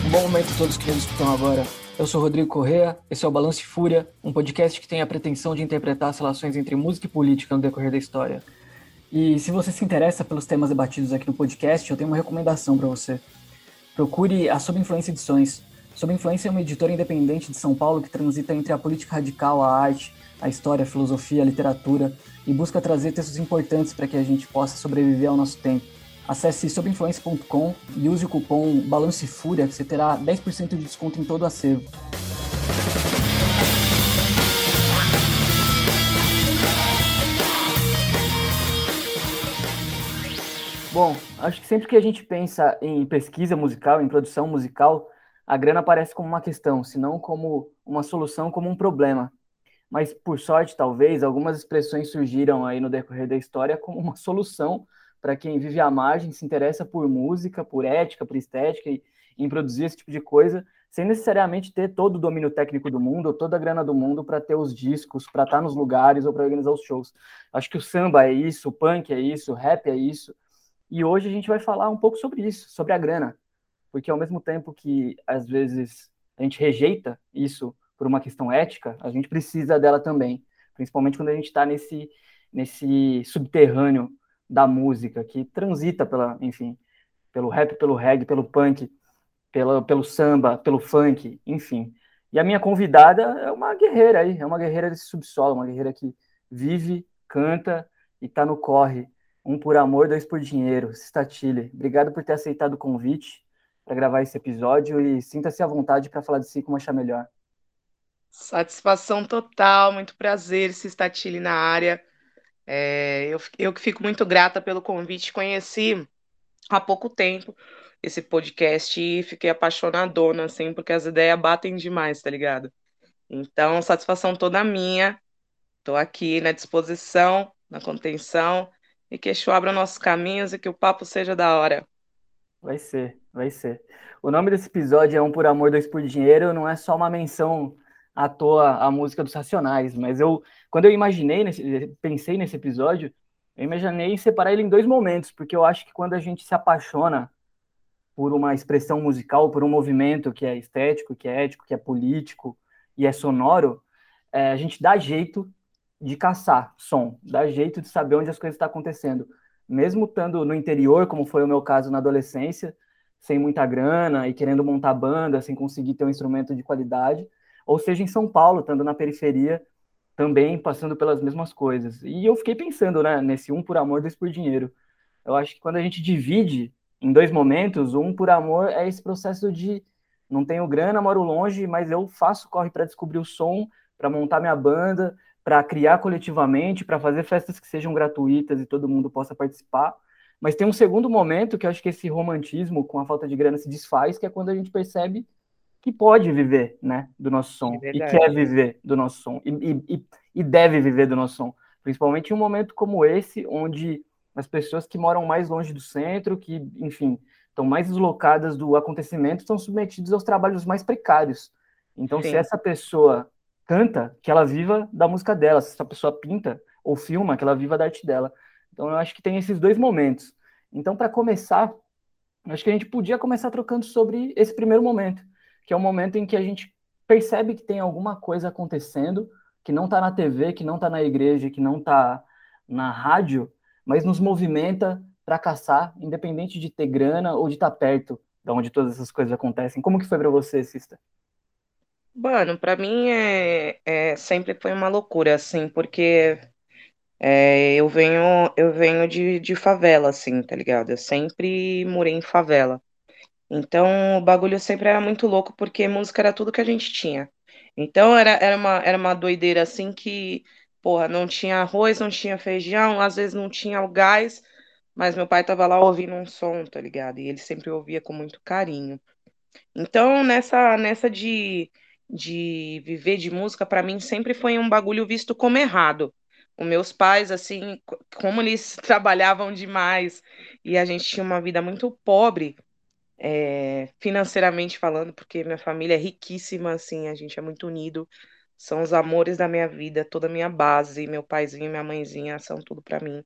Bom momento a todos que nos escutam agora. Eu sou Rodrigo Correa, esse é o Balanço e Fúria, um podcast que tem a pretensão de interpretar as relações entre música e política no decorrer da história. E se você se interessa pelos temas debatidos aqui no podcast, eu tenho uma recomendação para você. Procure a Sob Influência Edições. Sob Influência é uma editora independente de São Paulo que transita entre a política radical, a arte, a história, a filosofia, a literatura e busca trazer textos importantes para que a gente possa sobreviver ao nosso tempo. Acesse sobinfluência.com e use o cupom Balanço e Fúria que você terá 10% de desconto em todo o acervo. Bom, acho que sempre que a gente pensa em pesquisa musical, em produção musical, a grana aparece como uma questão, se não como uma solução, como um problema. Mas, por sorte, talvez, algumas expressões surgiram aí no decorrer da história como uma solução para quem vive à margem, se interessa por música, por ética, por estética e em produzir esse tipo de coisa, sem necessariamente ter todo o domínio técnico do mundo, ou toda a grana do mundo para ter os discos, para estar nos lugares ou para organizar os shows. Acho que o samba é isso, o punk é isso, o rap é isso. E hoje a gente vai falar um pouco sobre isso, sobre a grana, porque ao mesmo tempo que às vezes a gente rejeita isso por uma questão ética, a gente precisa dela também, principalmente quando a gente está nesse subterrâneo da música que transita pela, enfim, pelo rap, pelo reggae, pelo punk, pelo samba, pelo funk, enfim. E a minha convidada é uma guerreira aí, é uma guerreira desse subsolo, uma guerreira que vive, canta e tá no corre. Um por amor, dois por dinheiro. Statile, obrigado por ter aceitado o convite para gravar esse episódio e sinta-se à vontade para falar de si como achar melhor. Satisfação total, muito prazer, Statile na área. Eu que fico muito grata pelo convite. Conheci há pouco tempo esse podcast e fiquei apaixonadona, assim, porque as ideias batem demais, tá ligado? Então, satisfação toda minha. Tô aqui na disposição, na contenção, e que Exu abra nossos caminhos e que o papo seja da hora. Vai ser, vai ser. O nome desse episódio é Um por Amor, Dois por Dinheiro, não é só uma menção à toa à música dos Racionais, mas quando eu pensei nesse episódio, eu imaginei separar ele em dois momentos, porque eu acho que quando a gente se apaixona por uma expressão musical, por um movimento que é estético, que é ético, que é político e é sonoro, a gente dá jeito de caçar som, dá jeito de saber onde as coisas estão acontecendo. Mesmo estando no interior, como foi o meu caso na adolescência, sem muita grana e querendo montar banda, sem conseguir ter um instrumento de qualidade, ou seja, em São Paulo, estando na periferia, também passando pelas mesmas coisas. E eu fiquei pensando, né, nesse um por amor, dois por dinheiro. Eu acho que quando a gente divide em dois momentos, um por amor é esse processo de não tenho grana, moro longe, mas eu faço corre para descobrir o som, para montar minha banda, para criar coletivamente, para fazer festas que sejam gratuitas e todo mundo possa participar. Mas tem um segundo momento que eu acho que esse romantismo com a falta de grana se desfaz, que é quando a gente percebe que pode viver, né, do nosso É som e quer verdade. viver do nosso som e deve viver do nosso som, principalmente em um momento como esse, onde as pessoas que moram mais longe do centro, que, enfim, estão mais deslocadas do acontecimento, estão submetidas aos trabalhos mais precários. Então, se Sim. essa pessoa canta, que ela viva da música dela, se essa pessoa pinta ou filma, que ela viva da arte dela. Então, eu acho que tem esses dois momentos. Então, para começar, acho que a gente podia começar trocando sobre esse primeiro momento, que é o momento em que a gente percebe que tem alguma coisa acontecendo, que não está na TV, que não está na igreja, que não está na rádio, mas nos movimenta para caçar, independente de ter grana ou de estar perto de onde todas essas coisas acontecem. Como que foi para você, Sista? Mano, pra mim sempre foi uma loucura, assim, porque eu venho de favela, assim, tá ligado? Eu sempre morei em favela. Então, o bagulho sempre era muito louco, porque música era tudo que a gente tinha. Então, era uma doideira, assim, que, porra, não tinha arroz, não tinha feijão, às vezes não tinha o gás, mas meu pai tava lá ouvindo um som, tá ligado? E ele sempre ouvia com muito carinho. Então, nessa de viver de música, pra mim sempre foi um bagulho visto como errado. Os meus pais, assim, como eles trabalhavam demais e a gente tinha uma vida muito pobre, financeiramente falando, porque minha família é riquíssima, assim, a gente é muito unido. São os amores da minha vida, toda a minha base, meu paizinho e minha mãezinha são tudo pra mim.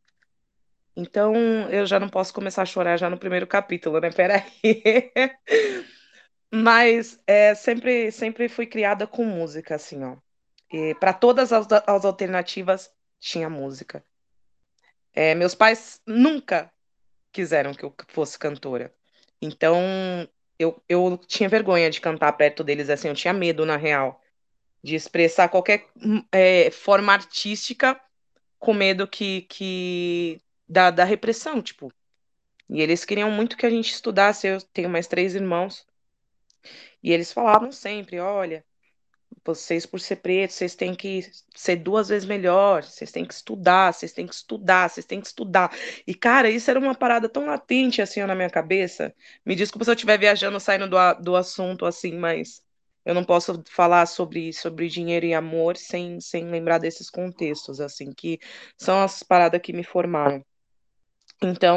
Então, eu já não posso começar a chorar já no primeiro capítulo, né? Peraí. Mas sempre fui criada com música, assim, ó. E para todas as alternativas tinha música. Meus pais nunca quiseram que eu fosse cantora. Então, eu tinha vergonha de cantar perto deles, assim, eu tinha medo, na real, de expressar qualquer forma artística com medo da repressão, tipo. E eles queriam muito que a gente estudasse, eu tenho mais três irmãos, e eles falavam sempre, olha, vocês, por ser pretos, vocês têm que ser duas vezes melhor, vocês têm que estudar, vocês têm que estudar, vocês têm que estudar. E, cara, isso era uma parada tão latente assim ó, na minha cabeça. Me desculpa se eu estiver viajando, saindo do assunto assim, mas eu não posso falar sobre dinheiro e amor sem lembrar desses contextos, assim, que são as paradas que me formaram. Então,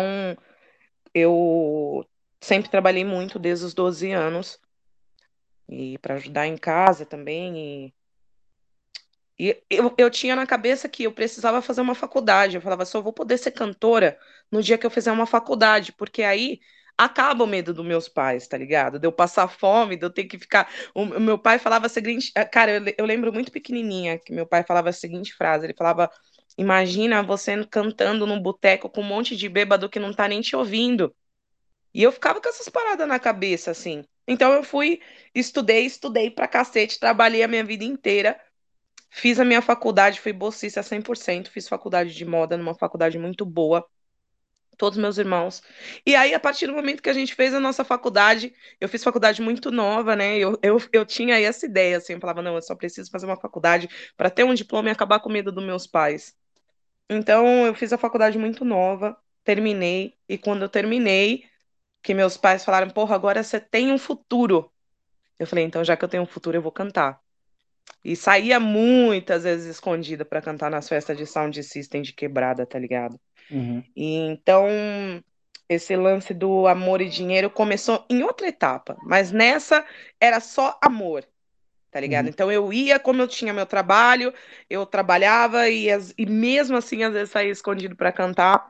eu sempre trabalhei muito desde os 12 anos, e para ajudar em casa também, e eu tinha na cabeça que eu precisava fazer uma faculdade. Eu falava, só vou poder ser cantora no dia que eu fizer uma faculdade, porque aí acaba o medo dos meus pais, tá ligado? De eu passar fome, de eu ter que ficar. O meu pai falava a seguinte. Cara, eu lembro muito pequenininha que meu pai falava a seguinte frase: ele falava, imagina você cantando num boteco com um monte de bêbado que não tá nem te ouvindo. E eu ficava com essas paradas na cabeça, assim. Então eu fui, estudei pra cacete, trabalhei a minha vida inteira. Fiz a minha faculdade, fui bolsista 100%, fiz faculdade de moda numa faculdade muito boa, todos meus irmãos. E aí, a partir do momento que a gente fez a nossa faculdade, eu fiz faculdade muito nova, né? Eu tinha aí essa ideia, assim, eu falava, não, eu só preciso fazer uma faculdade para ter um diploma e acabar com o medo dos meus pais. Então, eu fiz a faculdade muito nova, terminei, e quando eu terminei, que meus pais falaram, porra, agora você tem um futuro. Eu falei, então, já que eu tenho um futuro, eu vou cantar. E saía muitas vezes escondida pra cantar nas festas de sound system de quebrada, tá ligado? Uhum, E então esse lance do amor e dinheiro começou em outra etapa, mas nessa era só amor, tá ligado? uhum, Então eu ia, como eu tinha meu trabalho, eu trabalhava e mesmo assim às vezes saía escondido pra cantar.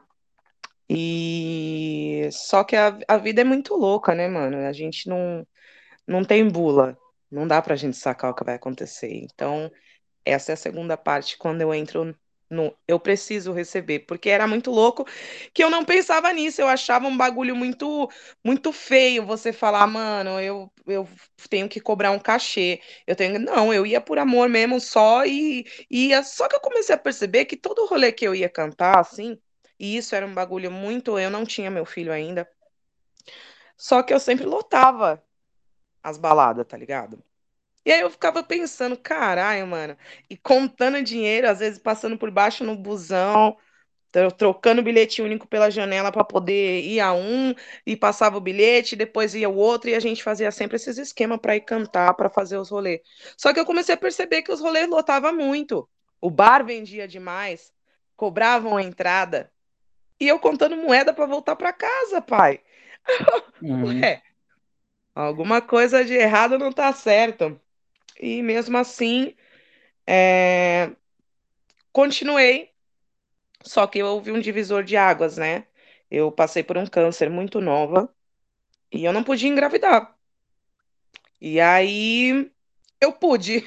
E só que a vida é muito louca, né, mano? A gente não tem bula. Não dá pra gente sacar o que vai acontecer. Então, essa é a segunda parte, quando eu entro no eu preciso receber, porque era muito louco que eu não pensava nisso, eu achava um bagulho muito feio você falar, mano, eu tenho que cobrar um cachê. Eu tenho, não, eu ia por amor mesmo só e ia, só que eu comecei a perceber que todo rolê que eu ia cantar assim, e isso era um bagulho muito, eu não tinha meu filho ainda, só que eu sempre lotava as baladas, tá ligado? E aí eu ficava pensando, caralho, mano, e contando dinheiro, às vezes passando por baixo no busão, trocando bilhete único pela janela para poder ir a um, e passava o bilhete, depois ia o outro, e a gente fazia sempre esses esquemas para ir cantar, para fazer os rolês. Só que eu comecei a perceber que os rolês lotavam muito. O bar vendia demais, cobravam a entrada, e eu contando moeda para voltar para casa, pai. uhum, Ué, alguma coisa de errado não tá certo. E mesmo assim, é, continuei, só que eu houve um divisor de águas, né? Eu passei por um câncer muito nova e eu não podia engravidar. E aí eu pude.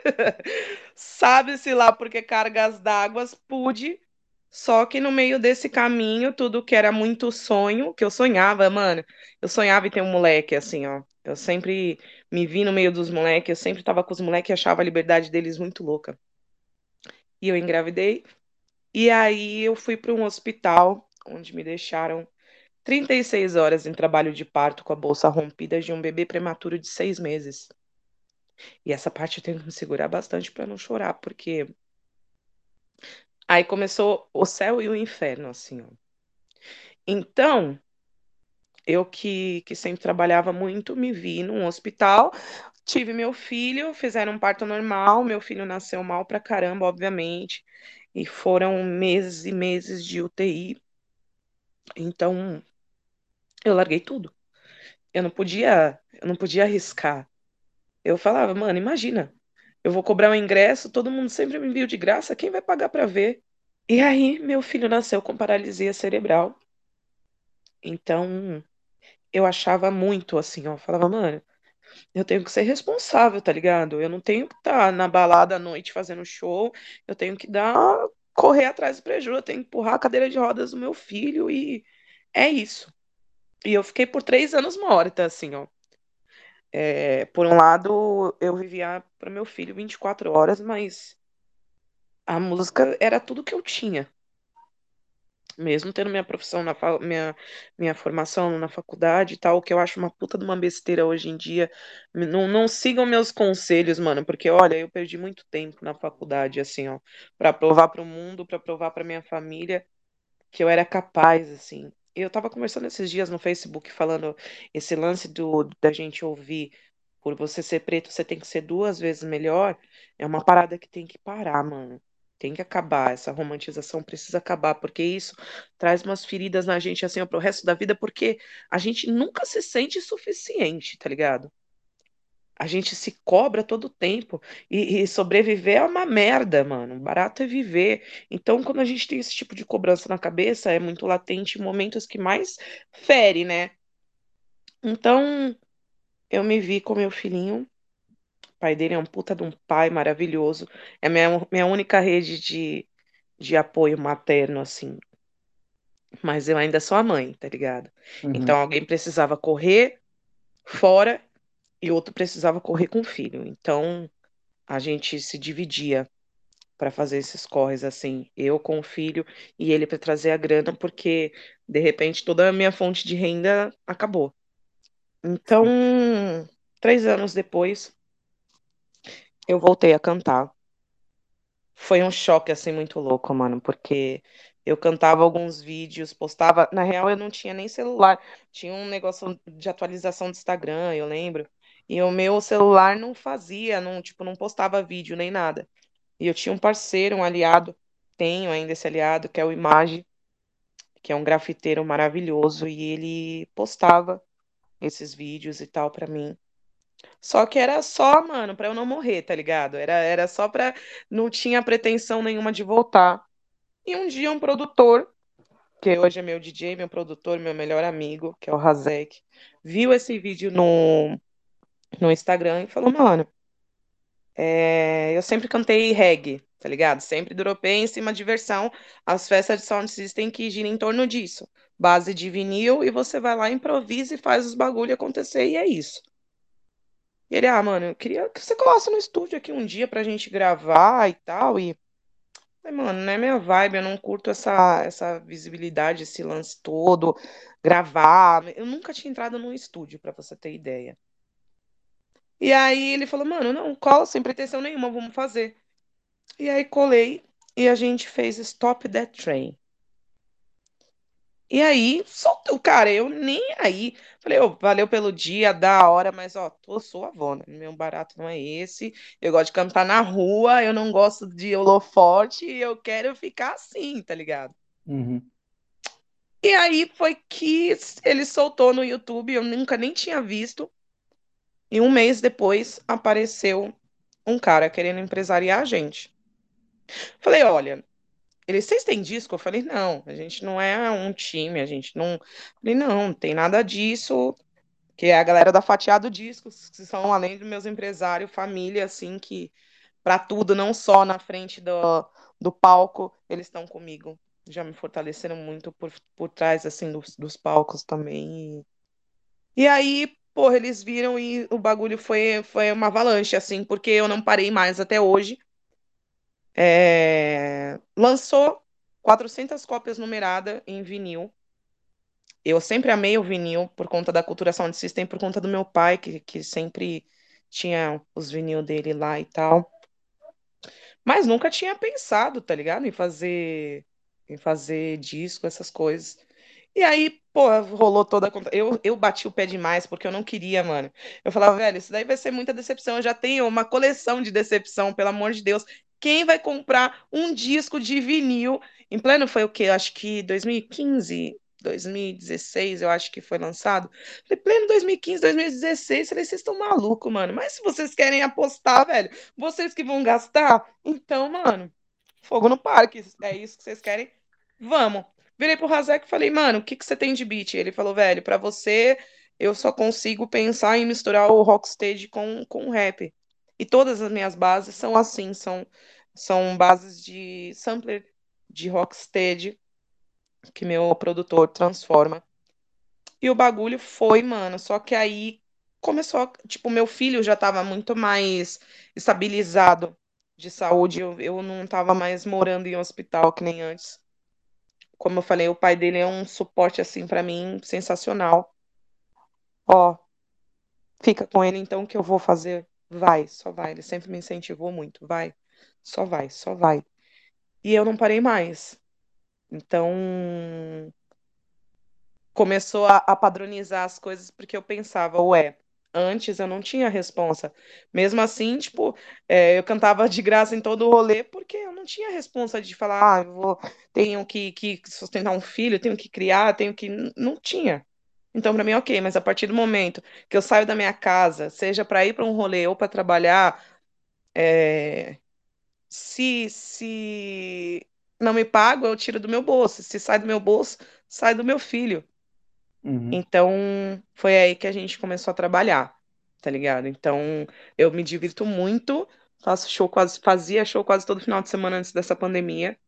Sabe-se lá porque cargas d'água pude. Só que no meio desse caminho, tudo que era muito sonho, que eu sonhava, mano, eu sonhava em ter um moleque assim, ó. Eu sempre me vi no meio dos moleques, eu sempre tava com os moleques e achava a liberdade deles muito louca. E eu engravidei. E aí eu fui para um hospital onde me deixaram 36 horas em trabalho de parto com a bolsa rompida de um bebê prematuro de 6 meses. E essa parte eu tenho que me segurar bastante para não chorar, porque aí começou o céu e o inferno, assim, ó. Então, eu que sempre trabalhava muito, me vi num hospital, tive meu filho, fizeram um parto normal, meu filho nasceu mal pra caramba, obviamente, e foram meses e meses de UTI. Então, eu larguei tudo. Eu não podia arriscar. Eu falava, mano, imagina, eu vou cobrar um ingresso, todo mundo sempre me viu de graça, quem vai pagar pra ver? E aí, meu filho nasceu com paralisia cerebral. Então, eu achava muito assim, ó, falava, mano. eu tenho que ser responsável, tá ligado? Eu não tenho que estar na balada à noite fazendo show, eu tenho que correr atrás do prejuízo, eu tenho que empurrar a cadeira de rodas do meu filho e é isso. E eu fiquei por 3 anos morta, assim, ó. Por um lado, eu vivia para meu filho 24 horas, mas a música era tudo que eu tinha. Mesmo tendo minha profissão, minha formação na faculdade e tal, que eu acho uma puta de uma besteira hoje em dia. Não, não sigam meus conselhos, mano, porque olha, eu perdi muito tempo na faculdade, assim, ó, pra provar pro mundo, pra provar pra minha família que eu era capaz, assim. Eu tava conversando esses dias no Facebook falando esse lance da gente ouvir por você ser preto, você tem que ser 2 vezes melhor. É uma parada que tem que parar, mano. Tem que acabar. Essa romantização precisa acabar, porque isso traz umas feridas na gente assim, ó, pro resto da vida, porque a gente nunca se sente suficiente, tá ligado? A gente se cobra todo o tempo e sobreviver é uma merda, mano. Barato é viver. Então, quando a gente tem esse tipo de cobrança na cabeça, é muito latente em momentos que mais fere, né? Então, eu me vi com meu filhinho. O pai dele é um puta de um pai maravilhoso. É minha única rede de apoio materno, assim. Mas eu ainda sou a mãe, tá ligado? Então, Uhum. alguém precisava correr fora e outro precisava correr com o filho. Então, a gente se dividia para fazer esses corres assim, eu com o filho e ele para trazer a grana, porque de repente toda a minha fonte de renda acabou. Então, Sim. 3 anos depois, eu voltei a cantar. Foi um choque assim muito louco, mano, porque eu cantava alguns vídeos, postava. Na real, eu não tinha nem celular, tinha um negócio de atualização do Instagram, eu lembro. E o meu celular não fazia, não, tipo, não postava vídeo nem nada. E eu tinha um parceiro, um aliado, tenho ainda esse aliado, que é o Image, que é um grafiteiro maravilhoso, e ele postava esses vídeos e tal pra mim. Só que era só, mano, pra eu não morrer, tá ligado? Era só pra. Não tinha pretensão nenhuma de voltar. E um dia um produtor, que hoje é meu DJ, meu produtor, meu melhor amigo, que é o Razek, viu esse vídeo no Instagram e falou, mano. Eu sempre cantei reggae, tá ligado? Sempre dropei em cima de versão. As festas de sound system que giram em torno disso. Base de vinil e você vai lá, improvisa e faz os bagulho acontecer e é isso. E ele, mano, eu queria que você colasse no estúdio aqui um dia pra gente gravar e tal. E, falei, mano, não é minha vibe, eu não curto essa visibilidade, esse lance todo, gravar. Eu nunca tinha entrado num estúdio, pra você ter ideia. E aí ele falou, mano, não, cola sem pretensão nenhuma, vamos fazer. E aí colei e a gente fez Stop That Train. E aí, soltou, cara, eu nem aí. Falei, ô, valeu pelo dia, da hora, mas ó, tô suavona. Meu barato não é esse. Eu gosto de cantar na rua, eu não gosto de holofote, eu quero ficar assim, tá ligado? Uhum. E aí foi que ele soltou no YouTube, eu nunca nem tinha visto. E um mês depois apareceu um cara querendo empresariar a gente. Falei, olha, vocês têm disco? Eu falei, não, a gente não é um time, a gente não. Falei, não, não tem nada disso, que é a galera da Fatiado Discos, que são, além dos meus empresários, família, assim, que para tudo, não só na frente do palco, eles estão comigo. Já me fortaleceram muito por trás, assim, dos palcos também. E aí, porra, eles viram e o bagulho foi uma avalanche, assim, porque eu não parei mais até hoje. Lançou 400 cópias numeradas em vinil. Eu sempre amei o vinil por conta da cultura Sound System, por conta do meu pai, que sempre tinha os vinil dele lá e tal. Mas nunca tinha pensado, tá ligado? Em fazer disco, essas coisas. E aí, pô, rolou toda a conta. Eu bati o pé demais porque eu não queria, mano. Eu falava, velho, isso daí vai ser muita decepção. Eu já tenho uma coleção de decepção, pelo amor de Deus. Quem vai comprar um disco de vinil em pleno foi o quê? Acho que 2015, 2016, eu acho que foi lançado. Em pleno 2015, 2016, falei, vocês estão malucos, mano. Mas se vocês querem apostar, velho, vocês que vão gastar, então, mano, fogo no parque. É isso que vocês querem? Vamos. Virei pro Razek e falei, mano, o que que você tem de beat? Ele falou, velho, pra você eu só consigo pensar em misturar o rocksteady com o rap. E todas as minhas bases são assim, são bases de sampler de rocksteady que meu produtor transforma. E o bagulho foi, mano, só que aí começou, tipo, meu filho já tava muito mais estabilizado de saúde, eu não tava mais morando em hospital que nem antes. Como eu falei, o pai dele é um suporte, assim, pra mim, sensacional. Ó, fica com ele então que eu vou fazer. Vai, só vai. Ele sempre me incentivou muito. Vai, só vai, só vai. E eu não parei mais. Então, começou a padronizar as coisas porque eu pensava, ué, antes eu não tinha responsa. Mesmo assim, tipo, eu cantava de graça em todo o rolê porque eu não tinha responsa de falar, tenho que sustentar um filho, tenho que criar, tenho que. Não tinha. Então, para mim, ok, mas a partir do momento que eu saio da minha casa, seja para ir para um rolê ou para trabalhar, é, se não me pago, eu tiro do meu bolso. Se sai do meu bolso, sai do meu filho. Uhum. Então, foi aí que a gente começou a trabalhar, tá ligado? Então, eu me divirto muito, fazia show quase todo final de semana antes dessa pandemia,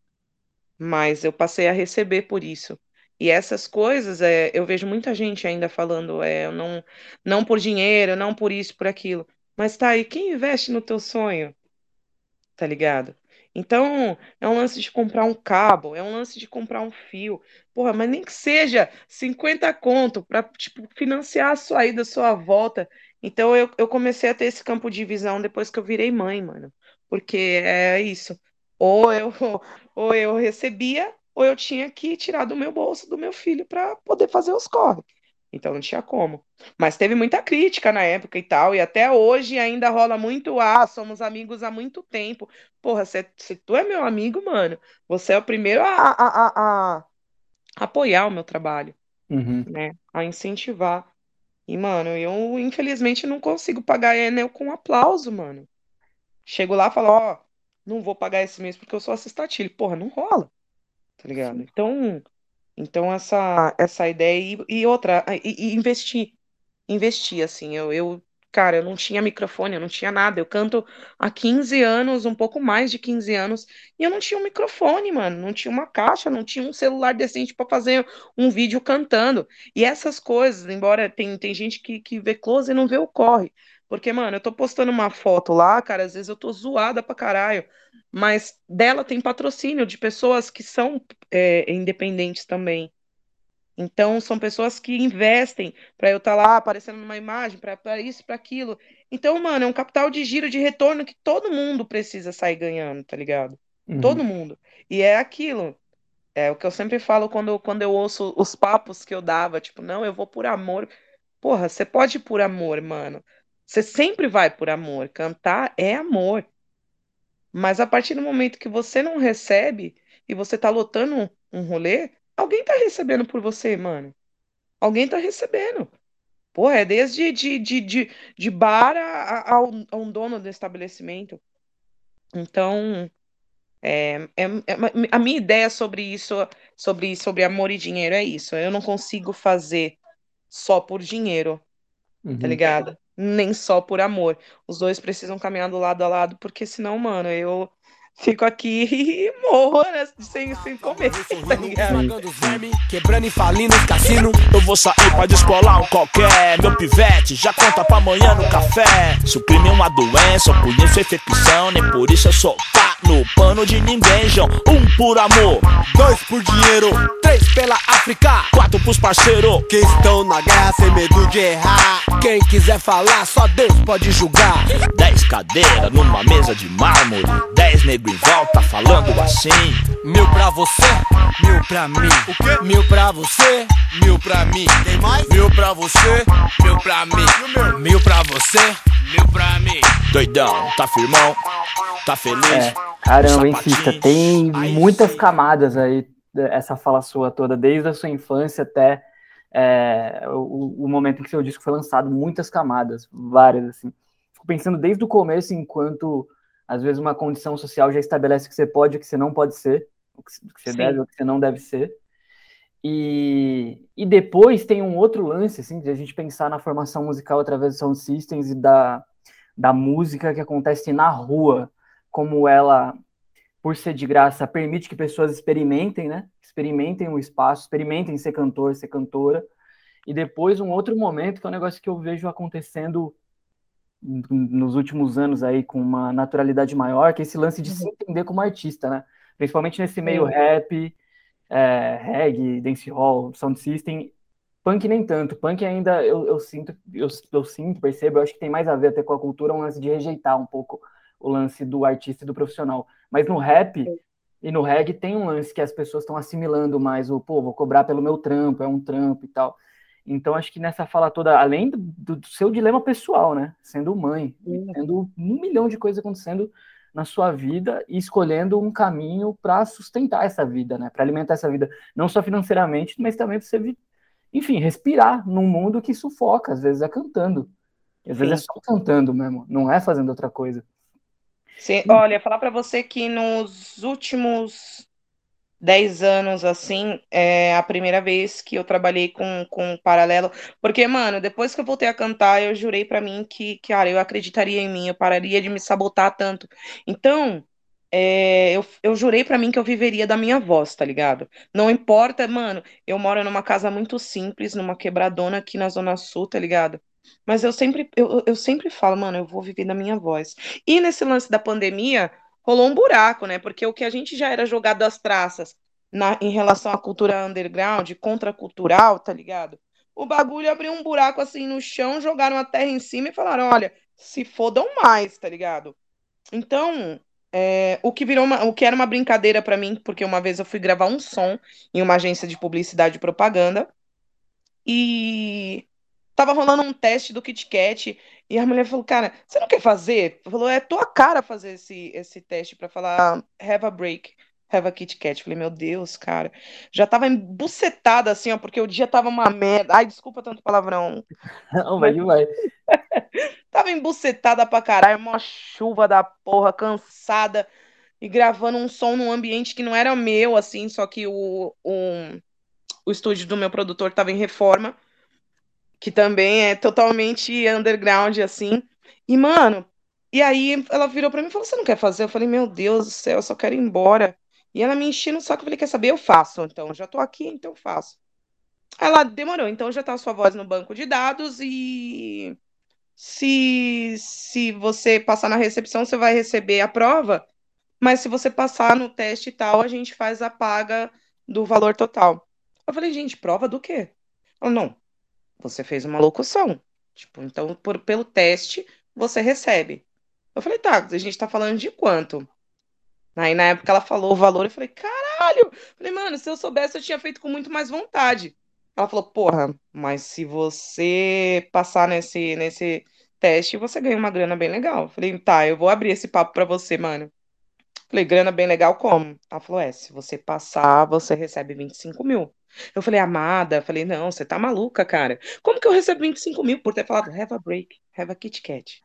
mas eu passei a receber por isso. E essas coisas, eu vejo muita gente ainda falando, eu não por dinheiro, não por isso, por aquilo. Mas tá aí, quem investe no teu sonho? Tá ligado? Então, é um lance de comprar um cabo, é um lance de comprar um fio. Porra, mas nem que seja 50 conto para tipo, financiar a sua ida, a sua volta. Então, eu comecei a ter esse campo de visão depois que eu virei mãe, mano. Porque é isso. Ou eu, ou eu recebia, ou eu tinha que tirar do meu bolso do meu filho para poder fazer os corre. Então, não tinha como. Mas teve muita crítica na época e tal, e até hoje ainda rola muito, somos amigos há muito tempo. Porra, se tu é meu amigo, mano, você é o primeiro a apoiar o meu trabalho, Uhum. né? A incentivar. E, mano, eu infelizmente não consigo pagar Enel com aplauso, mano. Chego lá e falo, ó, não vou pagar esse mês porque eu sou assistente. Porra, não rola, tá ligado? Sim. Então essa ideia e outra, e investir, assim, cara, eu não tinha microfone, eu não tinha nada, eu canto há 15 anos, um pouco mais de 15 anos, e eu não tinha um microfone, mano, não tinha uma caixa, não tinha um celular decente para fazer um vídeo cantando, e essas coisas, embora tem gente que vê close e não vê o corre, porque, mano, eu tô postando uma foto lá, cara, às vezes eu tô zoada pra caralho, mas dela tem patrocínio de pessoas que são independentes também, então, são pessoas que investem para eu estar lá aparecendo numa imagem, para isso, para aquilo. Então, mano, é um capital de giro de retorno que todo mundo precisa sair ganhando, tá ligado? Todo Uhum. mundo. E é aquilo. É o que eu sempre falo quando eu ouço os papos que eu dava, tipo, não, eu vou por amor. Porra, você pode ir por amor, mano. Você sempre vai por amor. Cantar é amor. Mas a partir do momento que você não recebe e você tá lotando um rolê, alguém tá recebendo por você, mano. Alguém tá recebendo. Pô, é desde de bar a um dono do estabelecimento. Então, a minha ideia sobre isso, sobre amor e dinheiro é isso. Eu não consigo fazer só por dinheiro, tá Uhum. ligado? Nem só por amor. Os dois precisam caminhar do lado a lado, porque senão, mano, eu fico aqui e morro, né, sem comer, Morrer tá sorrindo, ligado? Sim, esmagando os vermes, quebrando e falindo os cassino. Eu vou sair pra descolar um qualquer. Meu pivete já conta pra amanhã no café. Suprimir uma doença, eu conheço a infecção. Nem por isso eu sou pá no pano de ninguém, João. Um por amor, dois por dinheiro, três pela África, quatro pros parceiros que estão na guerra sem medo de errar. Quem quiser falar, só Deus pode julgar. 10 cadeiras numa mesa de mármore, 10 negros em volta falando assim. Mil pra você, mil pra mim. O quê? Mil pra você, mil pra mim. Tem mais? Mil pra você, mil pra mim. Mil pra você, mil pra mim. Doidão, tá firmão? Tá feliz? caramba, hein, Cista, tem muitas camadas aí, essa fala sua toda, desde a sua infância até o momento em que seu disco foi lançado, muitas camadas, várias, assim. Fico pensando desde o começo, enquanto, às vezes, uma condição social já estabelece o que você pode e o que você não pode ser, o que você deve Sim. e o que você não deve ser, E depois tem um outro lance, assim, de a gente pensar na formação musical através do sound systems e da música que acontece na rua, como ela, por ser de graça, permite que pessoas experimentem, né? Experimentem o espaço, experimentem ser cantor, ser cantora. E depois um outro momento, que é um negócio que eu vejo acontecendo nos últimos anos aí com uma naturalidade maior, que é esse lance de se Uhum. entender como artista, né? Principalmente nesse meio Sim, rap, reggae, dancehall, sound system. Punk nem tanto. Punk ainda eu sinto, eu sinto, percebo, eu acho que tem mais a ver até com a cultura, um lance de rejeitar um pouco o lance do artista e do profissional. Mas no rap sim, e no reggae tem um lance que as pessoas estão assimilando mais o, pô, vou cobrar pelo meu trampo, é um trampo e tal. Então acho que nessa fala toda, além do seu dilema pessoal, né? Sendo mãe, e sim, tendo 1 milhão de coisas acontecendo na sua vida e escolhendo um caminho para sustentar essa vida, né? Para alimentar essa vida, não só financeiramente, mas também para você, enfim, respirar num mundo que sufoca, às vezes é cantando, às vezes é sim. só cantando mesmo, não é fazendo outra coisa. Sim, olha, falar pra você que nos últimos 10 anos, assim, é a primeira vez que eu trabalhei com um paralelo. Porque, mano, depois que eu voltei a cantar, eu jurei pra mim que, cara, eu acreditaria em mim, eu pararia de me sabotar tanto. Então, eu jurei pra mim que eu viveria da minha voz, tá ligado? Não importa, mano, eu moro numa casa muito simples, numa quebradona aqui na Zona Sul, tá ligado? Mas eu sempre falo, mano, eu vou viver da minha voz. E nesse lance da pandemia, rolou um buraco, né? Porque o que a gente já era jogado às traças em relação à cultura underground, contracultural, tá ligado? O bagulho abriu um buraco assim no chão, jogaram a terra em cima e falaram: olha, se fodam mais, tá ligado? Então, o que era uma brincadeira pra mim, porque uma vez eu fui gravar um som em uma agência de publicidade e propaganda e tava rolando um teste do Kit Kat e a mulher falou: "Cara, você não quer fazer?" Falou: "É tua cara fazer esse teste pra falar have a break, have a Kit Kat." Falei: "Meu Deus, cara." Já tava embucetada assim, ó, porque o dia tava uma merda. Ai, desculpa tanto palavrão, Não, vai mas que vai. tava embucetada pra caralho, uma chuva da porra, cansada e gravando um som num ambiente que não era meu, assim, só que o estúdio do meu produtor tava em reforma, que também é totalmente underground, assim. E, mano, e aí ela virou pra mim e falou: "Você não quer fazer?" Eu falei: "Meu Deus do céu, eu só quero ir embora." E ela me enchendo o saco, eu falei: "Quer saber? Eu faço, então. Já tô aqui, então eu faço." Ela demorou, então já tá a sua voz no banco de dados e se você passar na recepção, você vai receber a prova, mas se você passar no teste e tal, a gente faz a paga do valor total. Eu falei: "Gente, prova do quê?" Ela: "Não, você fez uma locução. Tipo, então pelo teste você recebe." Eu falei: "Tá, a gente tá falando de quanto?" Aí na época ela falou o valor, eu falei: "Caralho!" Eu falei: "Mano, se eu soubesse, eu tinha feito com muito mais vontade." Ela falou: "Porra, mas se você passar nesse teste, você ganha uma grana bem legal." Eu falei: "Tá, eu vou abrir esse papo pra você, mano." Falei: "Grana bem legal como?" Ela falou: se você passar, você recebe 25 mil." Eu falei: "Amada," falei: "Não, você tá maluca, cara. Como que eu recebo 25 mil por ter falado have a break, have a Kit Kat?"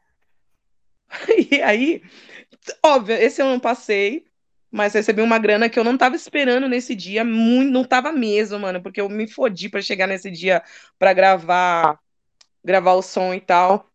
E aí, óbvio, esse eu não passei, mas recebi uma grana que eu não tava esperando nesse dia, muito, não tava mesmo, mano, porque eu me fodi pra chegar nesse dia pra gravar o som e tal.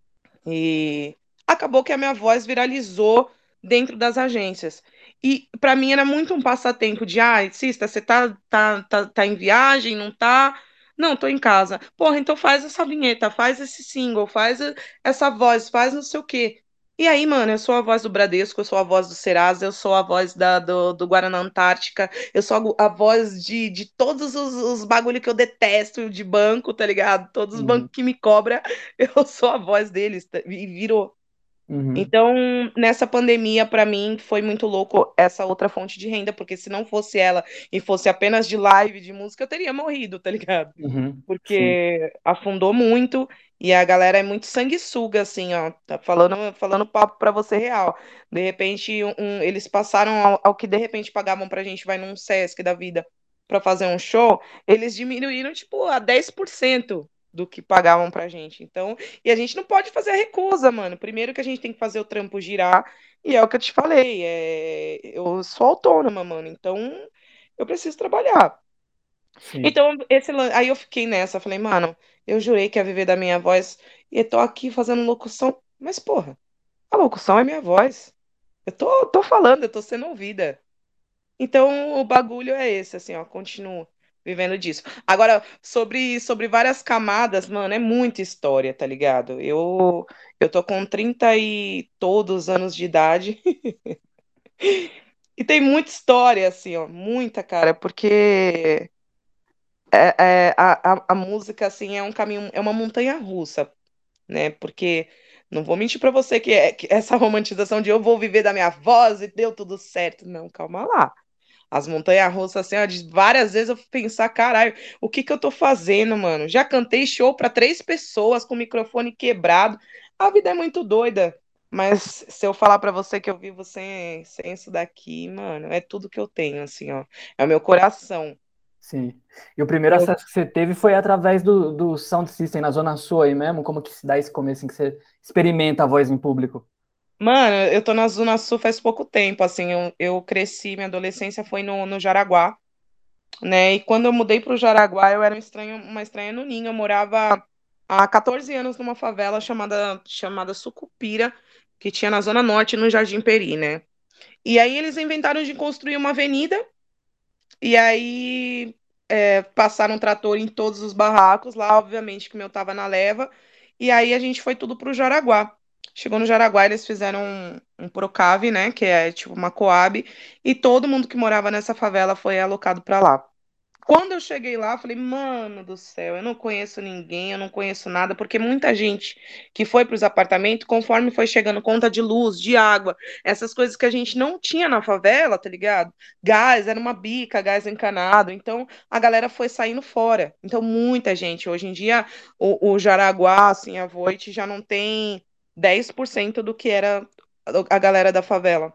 E acabou que a minha voz viralizou dentro das agências. E para mim era muito um passatempo de, Cista, você tá em viagem, não tá? Não, tô em casa. Porra, então faz essa vinheta, faz esse single, essa voz, faz não sei o quê. E aí, mano, eu sou a voz do Bradesco, eu sou a voz do Serasa, eu sou a voz do Guaraná Antártica, eu sou a voz de todos os bagulho que eu detesto de banco, tá ligado? Todos os bancos Uhum, que me cobram, eu sou a voz deles, e virou. uhum, Então, nessa pandemia, para mim, foi muito louco essa outra fonte de renda, porque se não fosse ela e fosse apenas de live, de música, eu teria morrido, tá ligado? uhum, sim. Porque afundou muito e a galera é muito sanguessuga, assim, ó, tá falando papo pra você real. De repente, eles passaram ao que de repente pagavam pra gente, vai num Sesc da vida, pra fazer um show, eles diminuíram, tipo, a 10% do que pagavam pra gente. Então, e a gente não pode fazer a recusa, mano. Primeiro que a gente tem que fazer o trampo girar, e é o que eu te falei, eu sou autônoma, mano, então eu preciso trabalhar. Sim, Então, aí eu fiquei nessa, falei, mano, eu jurei que ia viver da minha voz e eu tô aqui fazendo locução. Mas, porra, a locução é minha voz. Eu tô falando, eu tô sendo ouvida. Então, o bagulho é esse, assim, ó, continuo vivendo disso. Agora, sobre várias camadas, mano, é muita história, tá ligado? Eu tô com 30 e todos anos de idade e tem muita história, assim, ó, muita, cara, porque a música, assim, é um caminho, é uma montanha russa, né? Porque não vou mentir pra você que essa romantização de eu vou viver da minha voz e deu tudo certo. Não, calma lá. As montanhas russas, assim, ó, várias vezes eu fui pensar, caralho, o que que eu tô fazendo, mano? Já cantei show pra 3 pessoas com o microfone quebrado. A vida é muito doida. Mas se eu falar pra você que eu vivo sem isso daqui, mano, é tudo que eu tenho, assim, ó. É o meu coração. sim. E o primeiro acesso que você teve foi através do Sound System na Zona Sul aí mesmo? Como que se dá esse começo em que você experimenta a voz em público? Mano, eu tô na Zona Sul faz pouco tempo, assim, eu cresci, minha adolescência foi no Jaraguá, né? E quando eu mudei pro Jaraguá, eu era uma estranha no ninho. Eu morava há 14 anos numa favela chamada Sucupira, que tinha na Zona Norte, no Jardim Peri, né? E aí eles inventaram de construir uma avenida, e aí passaram um trator em todos os barracos, lá, obviamente, que o meu tava na leva, e aí a gente foi tudo pro Jaraguá. Chegou no Jaraguá, eles fizeram um Procave, né, que é tipo uma Coab, e todo mundo que morava nessa favela foi alocado para lá. Quando eu cheguei lá, eu falei, mano do céu, eu não conheço ninguém, eu não conheço nada, porque muita gente que foi para os apartamentos, conforme foi chegando conta de luz, de água, essas coisas que a gente não tinha na favela, tá ligado? Gás, era uma bica, gás encanado, então a galera foi saindo fora. Então, muita gente, hoje em dia, o Jaraguá, assim, a Voit já não tem 10% do que era a galera da favela.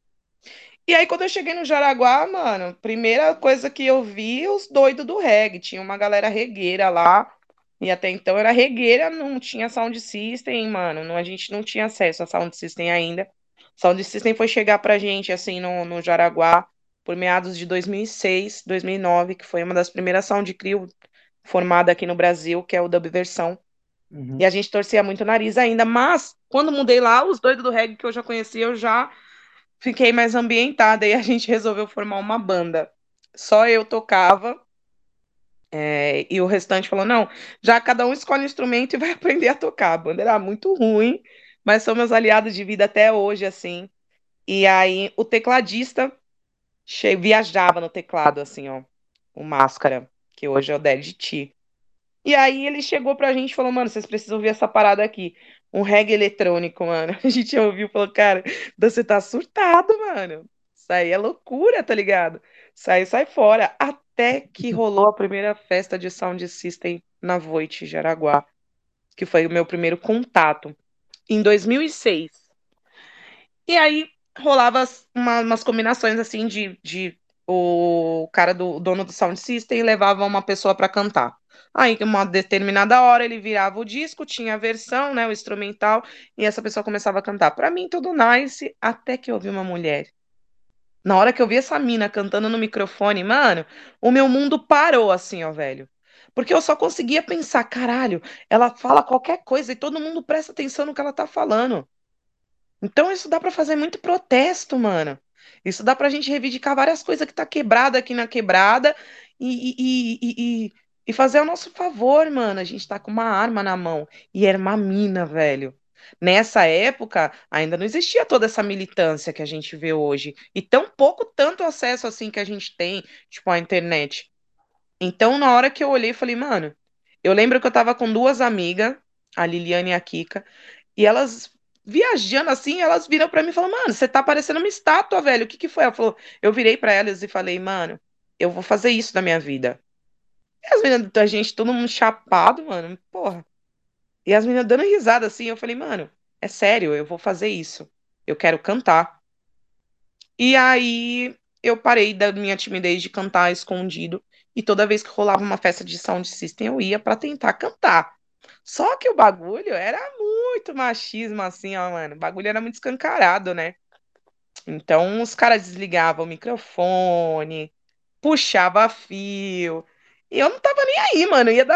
E aí, quando eu cheguei no Jaraguá, mano, primeira coisa que eu vi, os doidos do reggae. Tinha uma galera regueira lá. E até então era regueira, não tinha sound system, mano. A gente não tinha acesso a sound system ainda. Sound system foi chegar pra gente, assim, no Jaraguá, por meados de 2006, 2009, que foi uma das primeiras sound crew formada aqui no Brasil, que é o Dub Versão. E Uhum. a gente torcia muito o nariz ainda. Mas, quando mudei lá, os doidos do reggae que eu já conhecia, eu já fiquei mais ambientada e a gente resolveu formar uma banda. Só eu tocava, e o restante falou: não, já cada um escolhe um instrumento e vai aprender a tocar. A banda era muito ruim, mas são meus aliados de vida até hoje, assim. E aí o tecladista viajava no teclado, assim, ó, o Máscara, que hoje é o Daddy T. E aí ele chegou pra gente e falou, mano, vocês precisam ouvir essa parada aqui. Um reggae eletrônico, mano. A gente ouviu e falou, cara, você tá surtado, mano. Isso aí é loucura, tá ligado? Isso aí sai fora. Até que rolou a primeira festa de Sound System na Voit, Jaraguá, que foi o meu primeiro contato, em 2006. E aí rolava umas combinações assim de o cara do o dono do Sound System levava uma pessoa para cantar. Aí, uma determinada hora, ele virava o disco, tinha a versão, né, o instrumental, e essa pessoa começava a cantar. Para mim, tudo nice, até que eu vi uma mulher. Na hora que eu vi essa mina cantando no microfone, mano, o meu mundo parou assim, ó, velho. Porque eu só conseguia pensar, caralho, ela fala qualquer coisa e todo mundo presta atenção no que ela tá falando. Então isso dá pra fazer muito protesto, mano. Isso dá pra gente reivindicar várias coisas que tá quebrada aqui na quebrada e fazer ao nosso favor, mano. A gente tá com uma arma na mão. E era uma mina, velho. Nessa época, ainda não existia toda essa militância que a gente vê hoje. E tão pouco tanto acesso assim que a gente tem, tipo, à internet. Então, na hora que eu olhei, eu falei, mano, eu lembro que eu tava com duas amigas, a Liliane e a Kika. E elas viajando assim, elas viram pra mim e falaram, mano, você tá parecendo uma estátua, velho. O que que foi? Ela falou, eu virei pra elas e falei, mano, eu vou fazer isso na minha vida. E as meninas da gente, todo mundo chapado, mano, porra. E as meninas dando risada assim, eu falei, mano, é sério, eu vou fazer isso. Eu quero cantar. E aí eu parei da minha timidez de cantar escondido. E toda vez que rolava uma festa de sound system, eu ia pra tentar cantar. Só que o bagulho era muito machismo, assim, ó, mano. O bagulho era muito escancarado, né? Então os caras desligavam o microfone, puxava fio. E eu não tava nem aí, mano. Eu ia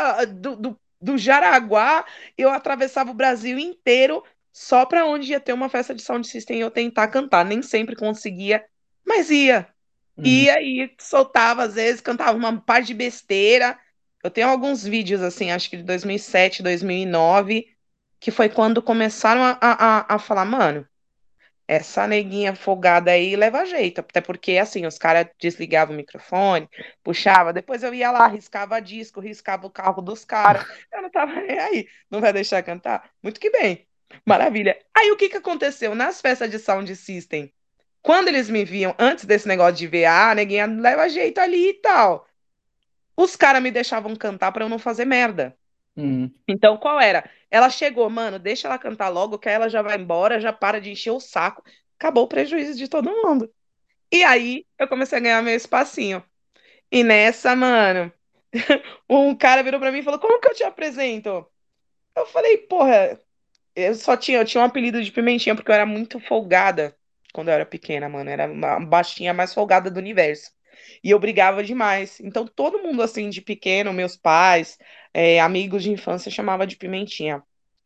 do Jaraguá, eu atravessava o Brasil inteiro só pra onde ia ter uma festa de sound system e eu tentar cantar. Nem sempre conseguia, mas ia. Uhum, Ia e soltava, às vezes, cantava uma parte de besteira. Eu tenho alguns vídeos, assim, acho que de 2007, 2009, que foi quando começaram a falar, mano, essa neguinha folgada aí leva jeito. Até porque, assim, os caras desligavam o microfone, puxava, depois eu ia lá, riscava disco, riscava o carro dos caras. Eu não tava nem aí. Não vai deixar cantar? Muito que bem. Maravilha. Aí o que que aconteceu? Nas festas de sound system, quando eles me viam antes desse negócio de ver, neguinha leva jeito ali e tal, os caras me deixavam cantar pra eu não fazer merda. uhum, Então, qual era? Ela chegou, mano, deixa ela cantar logo, que aí ela já vai embora, já para de encher o saco. Acabou o prejuízo de todo mundo. E aí, eu comecei a ganhar meu espacinho. E nessa, mano, um cara virou pra mim e falou: Como que eu te apresento? Eu falei: Porra, eu tinha um apelido de Pimentinha porque eu era muito folgada quando eu era pequena, mano. Era a baixinha mais folgada do universo. E eu brigava demais. Então, todo mundo, assim, de pequeno, meus pais, amigos de infância, chamava de Pimentinha.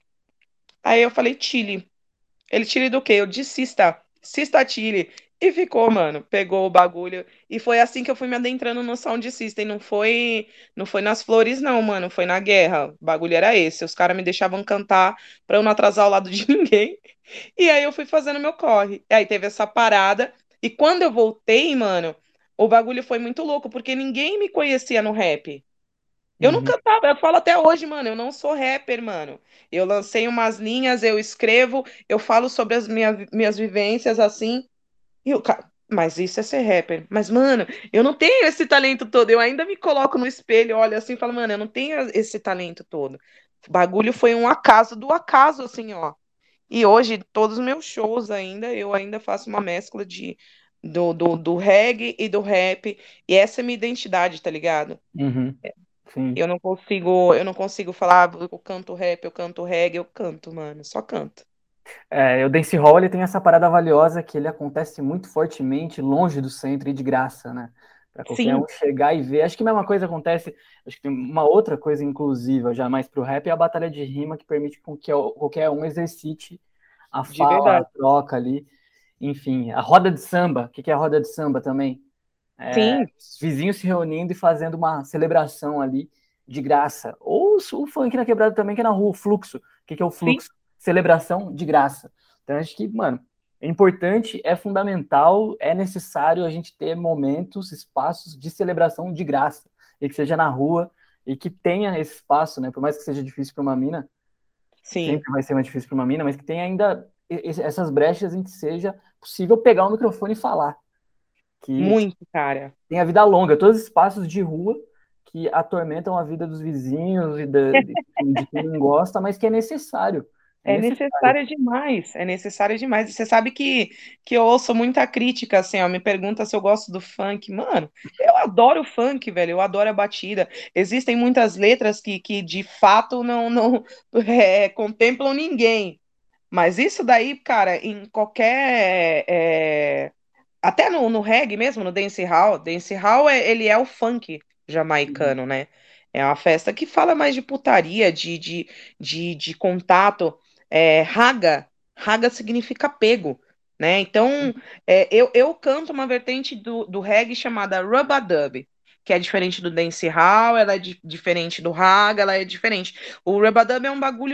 Aí eu falei: Chile. Ele tira do quê? Eu disse cista. Cista Chile. E ficou, mano. Pegou o bagulho. E foi assim que eu fui me adentrando no Sound System. Não foi nas flores, não, mano. Foi na guerra. O bagulho era esse. Os caras me deixavam cantar pra eu não atrasar o lado de ninguém. E aí eu fui fazendo meu corre. E aí teve essa parada. E quando eu voltei, mano, o bagulho foi muito louco, porque ninguém me conhecia no rap. Eu não uhum. cantava, eu falo até hoje, mano, eu não sou rapper, mano. Eu lancei umas linhas, eu escrevo, eu falo sobre as minhas vivências assim. Mas isso é ser rapper. Mas, mano, eu não tenho esse talento todo. Eu ainda me coloco no espelho, olho assim e falo, mano, eu não tenho esse talento todo. O bagulho foi um acaso do acaso, assim, ó. E hoje, todos os meus shows ainda, eu ainda faço uma mescla do reggae e do rap. E essa é a minha identidade, tá ligado? Uhum. Sim. Eu não consigo falar, eu canto rap, eu canto reggae, eu canto, mano, só canto. É, o dance hall ele tem essa parada valiosa que ele acontece muito fortemente longe do centro e de graça, né? Para qualquer Sim, um chegar e ver. Acho que a mesma coisa acontece. Acho que tem uma outra coisa inclusiva já mais pro rap é a batalha de rima que permite com que qualquer um exercite a de fala, a verdade. troca ali. Enfim, a roda de samba. O que que é a roda de samba também? Sim, Os vizinhos se reunindo e fazendo uma celebração ali de graça. Ou o funk na quebrada também, que é na rua, o fluxo. O que que é o sim, fluxo? Celebração de graça. Então, acho que, mano, é importante, é fundamental, é necessário a gente ter momentos, espaços de celebração de graça. E que seja na rua, e que tenha esse espaço, né? Por mais que seja difícil para uma mina, sim. sempre vai ser mais difícil para uma mina, mas que tenha ainda essas brechas em que seja possível pegar o microfone e falar. Que Muito, cara. tem a vida longa, todos os espaços de rua que atormentam a vida dos vizinhos e de quem não gosta, mas que é necessário. É É necessário. necessário demais, é necessário demais. E você sabe que eu ouço muita crítica, assim, ó, me pergunta se eu gosto do funk. Mano, eu adoro o funk, velho, eu adoro a batida. Existem muitas letras que de fato não contemplam ninguém. Mas isso daí, cara, em qualquer até no reggae mesmo, no dancehall. Dancehall ele é o funk Uhum, jamaicano, né? É uma festa que fala mais de putaria, de contato. Raga significa pego, né? Então, eu canto uma vertente do reggae chamada Rub-a-Dub, que é diferente do dancehall, ela é diferente do raga, ela é diferente. O Rub-a-Dub é um bagulho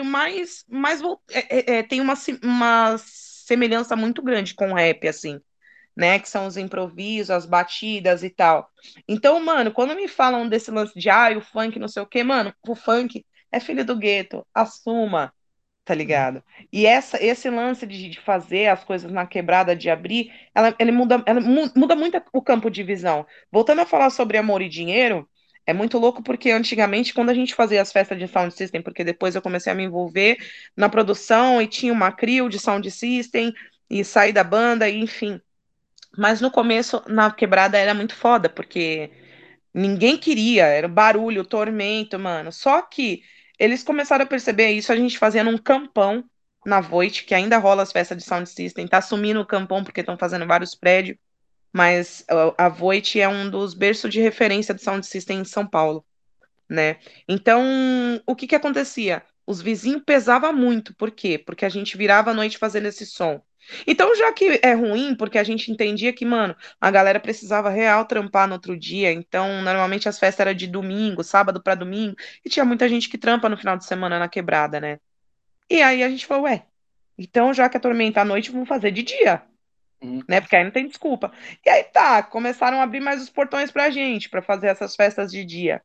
tem uma semelhança muito grande com o rap, assim, né? Que são os improvisos, as batidas e tal. Então, mano, quando me falam desse lance de o funk, não sei o quê, mano, o funk é filho do gueto, assuma, tá ligado? E esse lance de fazer as coisas na quebrada, de abrir, ela muda muito o campo de visão. Voltando a falar sobre amor e dinheiro. É muito louco porque antigamente, quando a gente fazia as festas de sound system, porque depois eu comecei a me envolver na produção e tinha uma crew de sound system e saí da banda, e enfim. Mas no começo, na quebrada, era muito foda, porque ninguém queria, era barulho, tormento, mano. Só que eles começaram a perceber isso, a gente fazia num campão na Voit, que ainda rola as festas de sound system, tá sumindo o campão porque estão fazendo vários prédios. mas a Voit é um dos berços de referência do Sound System em São Paulo, né? Então, o que que acontecia? Os vizinhos pesavam muito, por quê? Porque a gente virava a noite fazendo esse som. Então, já que é ruim, porque a gente entendia que, mano, a galera precisava real trampar no outro dia, então, normalmente as festas eram de domingo, sábado para domingo, e tinha muita gente que trampa no final de semana na quebrada, né? E aí a gente falou, ué, então já que atormenta a noite, vamos fazer de dia, Uhum. né? Porque aí não tem desculpa. E aí tá, começaram a abrir mais os portões pra gente, pra fazer essas festas de dia.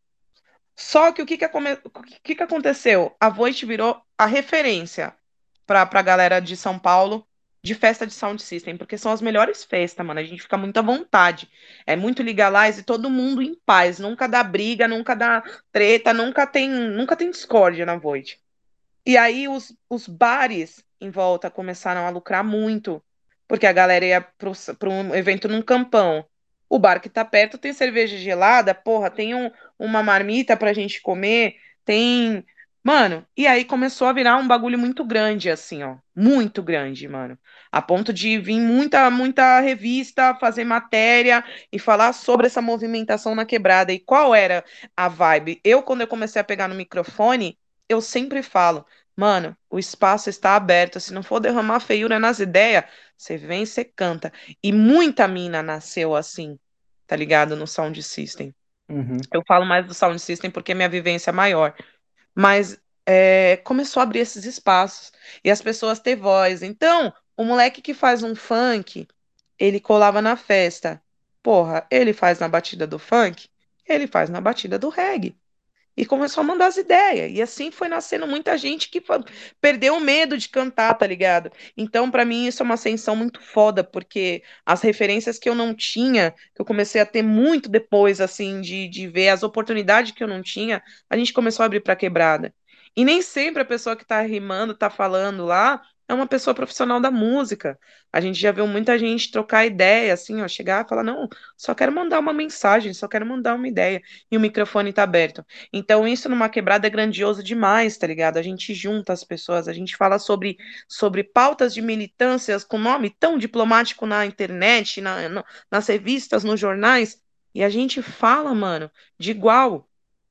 Só que o que que aconteceu? A Voit virou a referência pra galera de São Paulo de festa de sound system, porque são as melhores festas, mano. A gente fica muito à vontade. É muito legalize e todo mundo em paz. Nunca dá briga, nunca dá treta, nunca tem discórdia na Voit. E aí os bares em volta começaram a lucrar muito, porque a galera ia para um evento num campão. O bar que tá perto tem cerveja gelada, porra, tem uma marmita pra gente comer, tem. Mano, e aí começou a virar um bagulho muito grande, assim, ó. Muito grande, mano. A ponto de vir muita revista fazer matéria e falar sobre essa movimentação na quebrada. E qual era a vibe? Quando eu comecei a pegar no microfone, eu sempre falo. Mano, o espaço está aberto. Se não for derramar feiura nas ideias, você vem e você canta. E muita mina nasceu assim, tá ligado? No Sound System. Uhum. Eu falo mais do Sound System porque minha vivência é maior. Mas começou a abrir esses espaços e as pessoas ter voz. Então, o moleque que faz um funk, ele colava na festa. Porra, ele faz na batida do funk, ele faz na batida do reggae. E começou a mandar as ideias. E assim foi nascendo muita gente que perdeu o medo de cantar, tá ligado? Então, pra mim, isso é uma ascensão muito foda, porque as referências que eu não tinha, que eu comecei a ter muito depois, assim, de ver as oportunidades que eu não tinha, a gente começou a abrir pra quebrada. E nem sempre a pessoa que tá rimando, tá falando lá, é uma pessoa profissional da música. A gente já viu muita gente trocar ideia, assim, ó, chegar e falar, não, só quero mandar uma mensagem, só quero mandar uma ideia. E o microfone tá aberto. Então, isso numa quebrada é grandioso demais, tá ligado? A gente junta as pessoas, a gente fala sobre pautas de militâncias com nome tão diplomático na internet, nas revistas, nos jornais, e a gente fala, mano, de igual.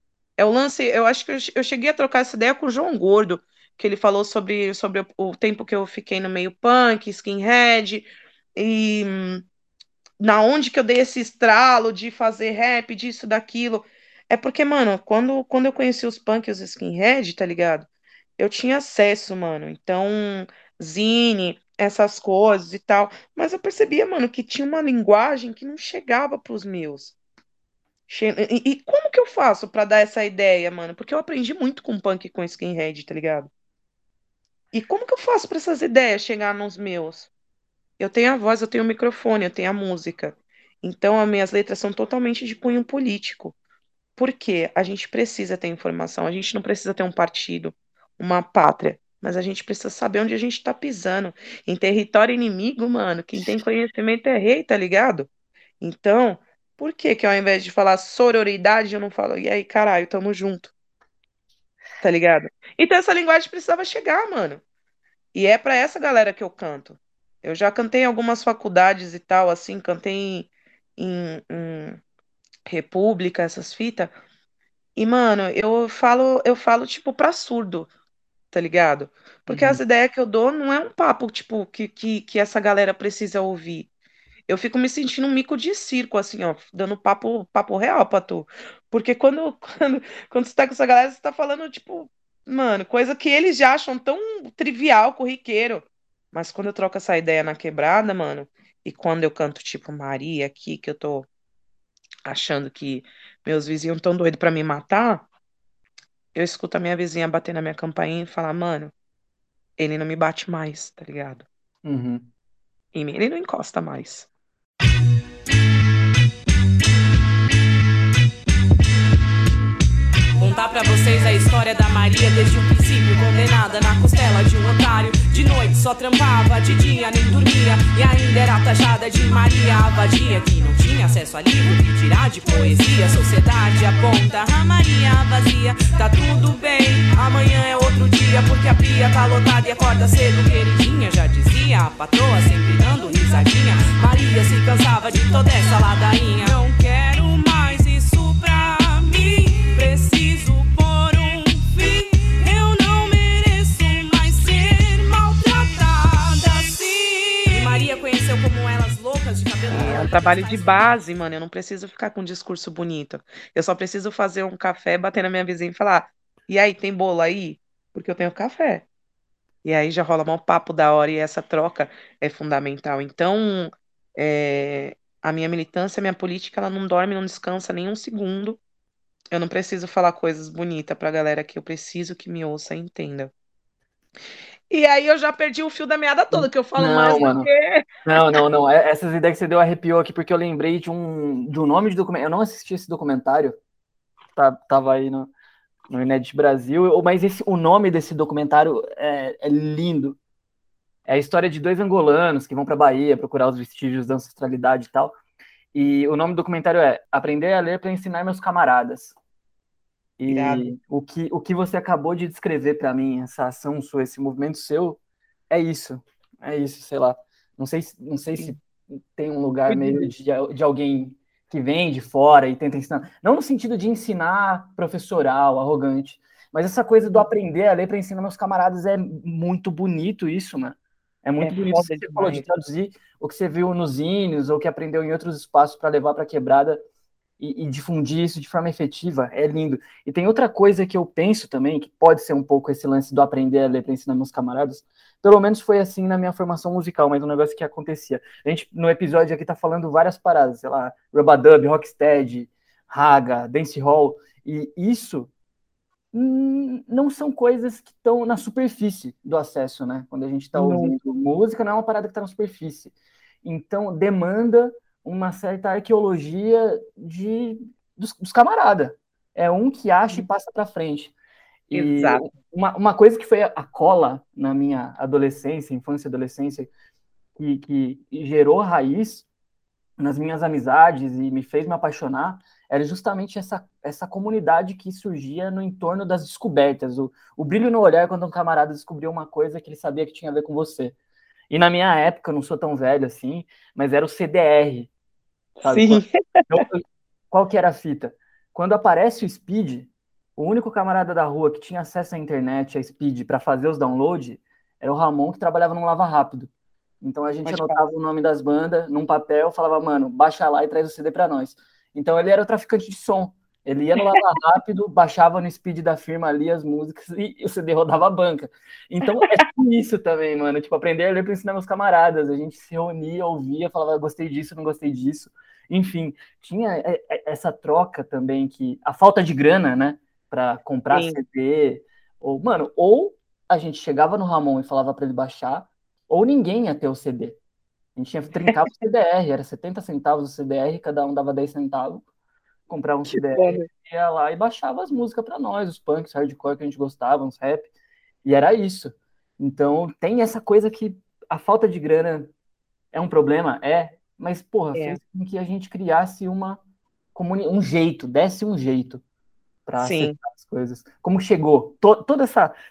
É o lance, eu acho que eu cheguei a trocar essa ideia com o João Gordo, que ele falou sobre o tempo que eu fiquei no meio punk, skinhead, e na onde que eu dei esse estralo de fazer rap, disso, daquilo. É porque, mano, quando eu conheci os punk e os skinhead, tá ligado? Eu tinha acesso, mano. Então, zine, essas coisas e tal. Mas eu percebia, mano, que tinha uma linguagem que não chegava pros meus. E como que eu faço pra dar essa ideia, mano? Porque eu aprendi muito com punk e com skinhead, tá ligado? E como que eu faço pra essas ideias chegar nos meus? Eu tenho a voz, eu tenho o microfone, eu tenho a música. Então, as minhas letras são totalmente de cunho político. Por quê? A gente precisa ter informação, a gente não precisa ter um partido, uma pátria, mas a gente precisa saber onde a gente tá pisando. Em território inimigo, mano, quem tem conhecimento é rei, tá ligado? Então, por que que ao invés de falar sororidade, eu não falo, e aí, caralho, tamo junto, tá ligado? Então, essa linguagem precisava chegar, mano. E é pra essa galera que eu canto. Eu já cantei em algumas faculdades e tal, assim, cantei em República, essas fitas. E, mano, eu falo, tipo, pra surdo, tá ligado? Porque as Uhum. ideias que eu dou não é um papo, tipo, que essa galera precisa ouvir. Eu fico me sentindo um mico de circo, assim, ó, dando papo real pra tu. Porque quando você tá com essa galera, você tá falando, tipo, mano, coisa que eles já acham tão trivial, corriqueiro. Mas quando eu troco essa ideia na quebrada, mano, e quando eu canto, tipo, Maria aqui, que eu tô achando que meus vizinhos tão doidos pra me matar, eu escuto a minha vizinha bater na minha campainha e falar, mano, ele não me bate mais, tá ligado? Uhum. Em mim, ele não encosta mais. Contar pra vocês a história da Maria desde o princípio, condenada na costela de um otário. De noite só trampava, de dia nem dormia, e ainda era taxada de Maria a vadia, que não tinha acesso a livro, que dirá de poesia. Sociedade aponta a Maria vazia. Tá tudo bem, amanhã é outro dia, porque a pia tá lotada e acorda cedo, queridinha, já dizia a patroa, sempre dando risada. namoradinha. Maria se cansava de toda essa ladainha. Não quero mais isso pra mim, preciso pôr um fim. Eu não mereço mais ser maltratada assim. E Maria conheceu como elas loucas de cabelo É um trabalho de base, mano. Eu não preciso ficar com um discurso bonito. Eu só preciso fazer um café, bater na minha vizinha e falar: e aí, tem bolo aí? Porque eu tenho café. E aí já rola um papo da hora e essa troca é fundamental. Então, a minha militância, a minha política, ela não dorme, não descansa nem um segundo. Eu não preciso falar coisas bonitas pra galera que eu preciso que me ouça e entenda. E aí eu já perdi o fio da meada toda, que eu falo mais Não, do mano. que. Não. Essas ideias que você deu arrepiou aqui, porque eu lembrei de um nome de documentário. Eu não assisti esse documentário, tava aí no Inédit Brasil, mas o nome desse documentário é lindo. É a história de dois angolanos que vão para Bahia procurar os vestígios da ancestralidade e tal. E o nome do documentário é Aprender a Ler para Ensinar Meus Camaradas. Irado. E o que você acabou de descrever para mim, essa ação sua, esse movimento seu, é isso. É isso, sei lá. Não sei se tem um lugar meio de alguém que vem de fora e tenta ensinar. Não no sentido de ensinar professoral, arrogante, mas essa coisa do aprender a ler para ensinar meus camaradas é muito bonito isso, mano. É É muito bonito isso foda que você falou de demais. traduzir o que você viu nos zines ou que aprendeu em outros espaços para levar para quebrada e difundir isso de forma efetiva, é lindo. E tem outra coisa que eu penso também, que pode ser um pouco esse lance do aprender a ler para ensinar meus camaradas, pelo menos foi assim na minha formação musical, mas um negócio que acontecia. A gente, no episódio aqui, tá falando várias paradas, sei lá, Rubadub, Rocksteady, Raga, Dancehall, e isso não são coisas que estão na superfície do acesso, né? Quando a gente está Não. ouvindo música, não é uma parada que está na superfície. Então, demanda uma certa arqueologia dos camaradas. É um que acha e passa para frente. E Exato. uma coisa que foi a cola na minha adolescência, infância e adolescência, que gerou raiz nas minhas amizades e me fez me apaixonar era justamente essa comunidade que surgia no entorno das descobertas, o brilho no olhar quando um camarada descobriu uma coisa que ele sabia que tinha a ver com você. E na minha época, eu não sou tão velho assim, mas era o CDR, sabe? Sim. Qual que era a fita? Quando aparece o Speed, o único camarada da rua que tinha acesso à internet, a Speed, para fazer os downloads, era o Ramon, que trabalhava num Lava Rápido. Então a gente Pode falar. anotava o nome das bandas num papel, falava, mano, baixa lá e traz o CD pra nós. Então ele era o traficante de som. Ele ia no Lava Rápido, baixava no Speed da firma ali as músicas e o CD rodava a banca. Então é tipo isso também, mano. Tipo, aprender a ler pra ensinar meus camaradas. A gente se reunia, ouvia, falava, gostei disso, não gostei disso. Enfim, tinha essa troca também que a falta de grana, né, pra comprar Sim. CD, ou a gente chegava no Ramon e falava pra ele baixar, ou ninguém ia ter o CD. A gente tinha que trincar o CDR, era 70 centavos o CDR, cada um dava 10 centavos, comprar um Que CDR, foda. ia lá e baixava as músicas para nós, os punks, hardcore que a gente gostava, uns rap, e era isso. Então, tem essa coisa que a falta de grana é um problema, mas, porra, É. fez com que a gente criasse um jeito, desse um jeito para Sim. acessar as coisas. Como chegou? Todo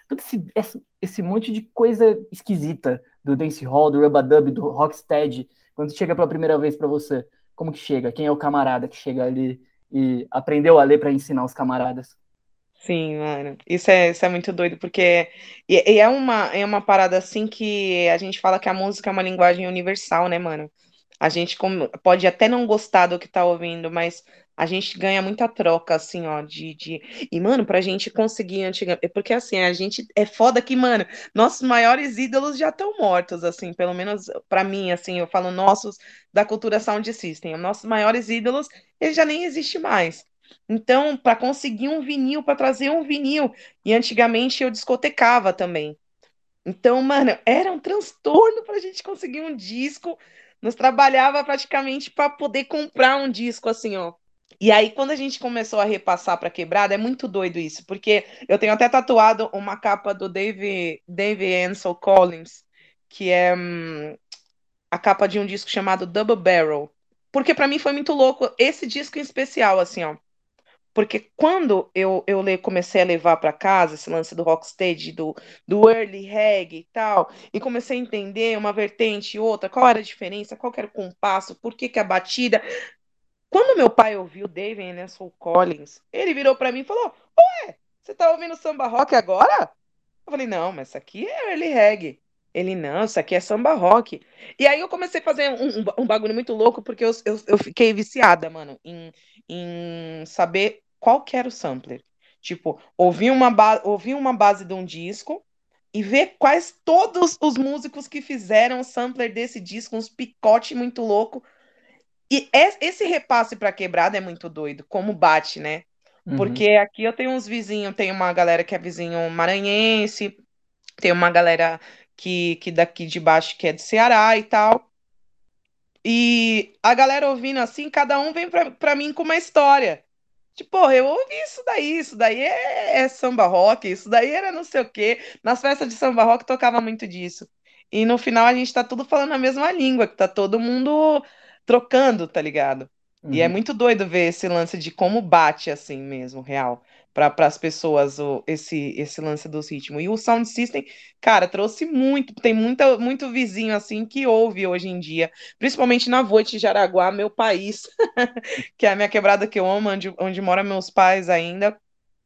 esse monte de coisa esquisita do dancehall, do rubadub, do rocksteady, quando chega pela primeira vez para você, como que chega? Quem é o camarada que chega ali e aprendeu a ler para ensinar os camaradas? Sim, mano. Isso é muito doido, porque e é uma parada assim que a gente fala que a música é uma linguagem universal, né, mano? A gente pode até não gostar do que tá ouvindo, mas a gente ganha muita troca, assim, ó, E, mano, pra gente conseguir antigamente... Porque, assim, a gente... É foda que, mano, nossos maiores ídolos já estão mortos, assim, pelo menos pra mim, assim, eu falo nossos da cultura Sound System. Nossos maiores ídolos, eles já nem existem mais. Então, para conseguir um vinil, para trazer um vinil, e antigamente eu discotecava também. Então, mano, era um transtorno para a gente conseguir um disco. Nós trabalhava praticamente para poder comprar um disco, assim, ó. E aí, quando a gente começou a repassar para quebrada, é muito doido isso, porque eu tenho até tatuado uma capa do Dave Ansel Collins, que é a capa de um disco chamado Double Barrel. Porque para mim foi muito louco esse disco em especial, assim, ó. Porque quando comecei a levar para casa esse lance do rocksteady, do early reggae e tal, e comecei a entender uma vertente e outra, qual era a diferença, qual que era o compasso, por que que a batida. Quando meu pai ouviu David and Soul Collins, ele virou para mim e falou: Você tá ouvindo samba rock agora? Eu falei, não, mas isso aqui é early reggae. Ele, não, isso aqui é samba rock. E aí eu comecei a fazer um bagulho muito louco, porque eu fiquei viciada, mano, em saber qual que era o sampler. Tipo, ouvir uma base de um disco e ver quais todos os músicos que fizeram o sampler desse disco, uns picote muito louco. E esse repasse pra quebrada é muito doido, como bate, né? Uhum. Porque aqui eu tenho uns vizinhos, tem uma galera que é vizinho maranhense, tem uma galera que daqui de baixo que é do Ceará e tal. E a galera ouvindo assim, cada um vem pra mim com uma história. Tipo, porra, eu ouvi isso daí é samba rock, isso daí era não sei o quê. Nas festas de samba rock tocava muito disso. E no final a gente tá tudo falando a mesma língua, que tá todo mundo trocando, tá ligado? E é Uhum. muito doido ver esse lance de como bate assim mesmo, real, para as pessoas esse lance dos ritmos. E o Sound System, cara, trouxe muito, tem muito vizinho assim que ouve hoje em dia, principalmente na Voit de Jaraguá, meu país que é a minha quebrada que eu amo, onde moram meus pais ainda.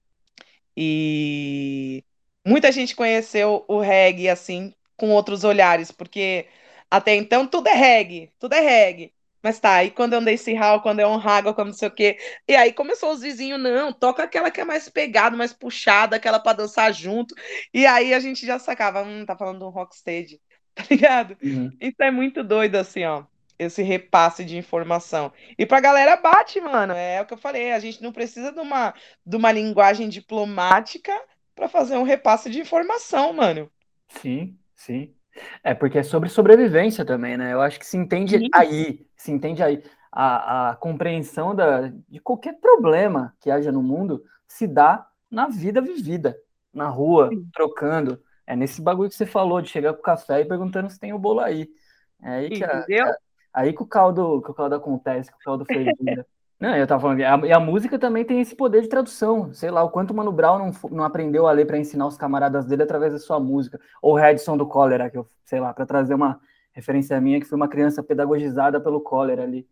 E muita gente conheceu o reggae assim, com outros olhares, porque até então tudo é reggae, tudo é reggae. Mas tá, aí quando é um dancehall, quando é um raga, quando não sei o quê. E aí começou os vizinhos, não, toca aquela que é mais pegada, mais puxada, aquela pra dançar junto. E aí a gente já sacava, tá falando de um rocksteady, tá ligado? Uhum. Isso é muito doido, assim, ó, esse repasse de informação. E pra galera bate, mano, é o que eu falei, a gente não precisa de uma linguagem diplomática para fazer um repasse de informação, mano. Sim, sim. É porque é sobre sobrevivência também, né? Eu acho que Sim, se entende aí a compreensão de qualquer problema que haja no mundo se dá na vida vivida, na rua, sim. trocando. É nesse bagulho que você falou, de chegar com o café e perguntando se tem o bolo aí. É aí Entendeu? aí que o caldo acontece, que o caldo fervilha. Não, eu tava falando, e a música também tem esse poder de tradução. Sei lá, o quanto o Mano Brown não aprendeu a ler para ensinar os camaradas dele através da sua música. Ou o Redson do Cólera, que eu, sei lá, para trazer uma referência minha, que foi uma criança pedagogizada pelo Cólera ali.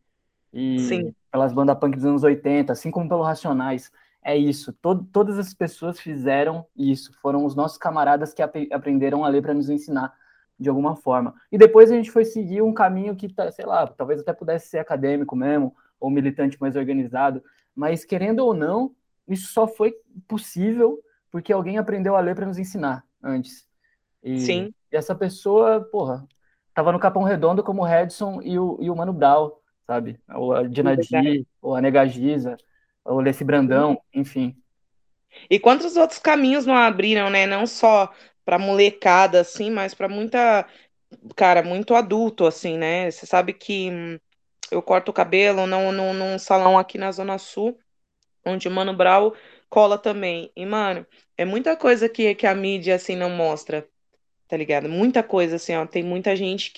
E Sim, pelas bandas punk dos anos 80, assim como pelo Racionais. É isso. Todas as pessoas fizeram isso. Foram os nossos camaradas que aprenderam a ler para nos ensinar de alguma forma. E depois a gente foi seguir um caminho que, sei lá, talvez até pudesse ser acadêmico mesmo, ou militante mais organizado. Mas, querendo ou não, isso só foi possível porque alguém aprendeu a ler para nos ensinar antes. sim, E essa pessoa, porra, tava no Capão Redondo como o Redson e o Mano Brown, sabe? Ou a é Dina verdade. Di, ou a Nega Giza, ou o Leci Brandão, enfim. E quantos outros caminhos não abriram, né? Não só para molecada, assim, mas para muita, cara, muito adulto, assim, né? Você sabe que eu corto o cabelo num salão aqui na Zona Sul, onde o Mano Brown cola também. E, mano, é muita coisa que a mídia, assim, não mostra. Tá ligado? Muita coisa, assim, ó. Tem muita gente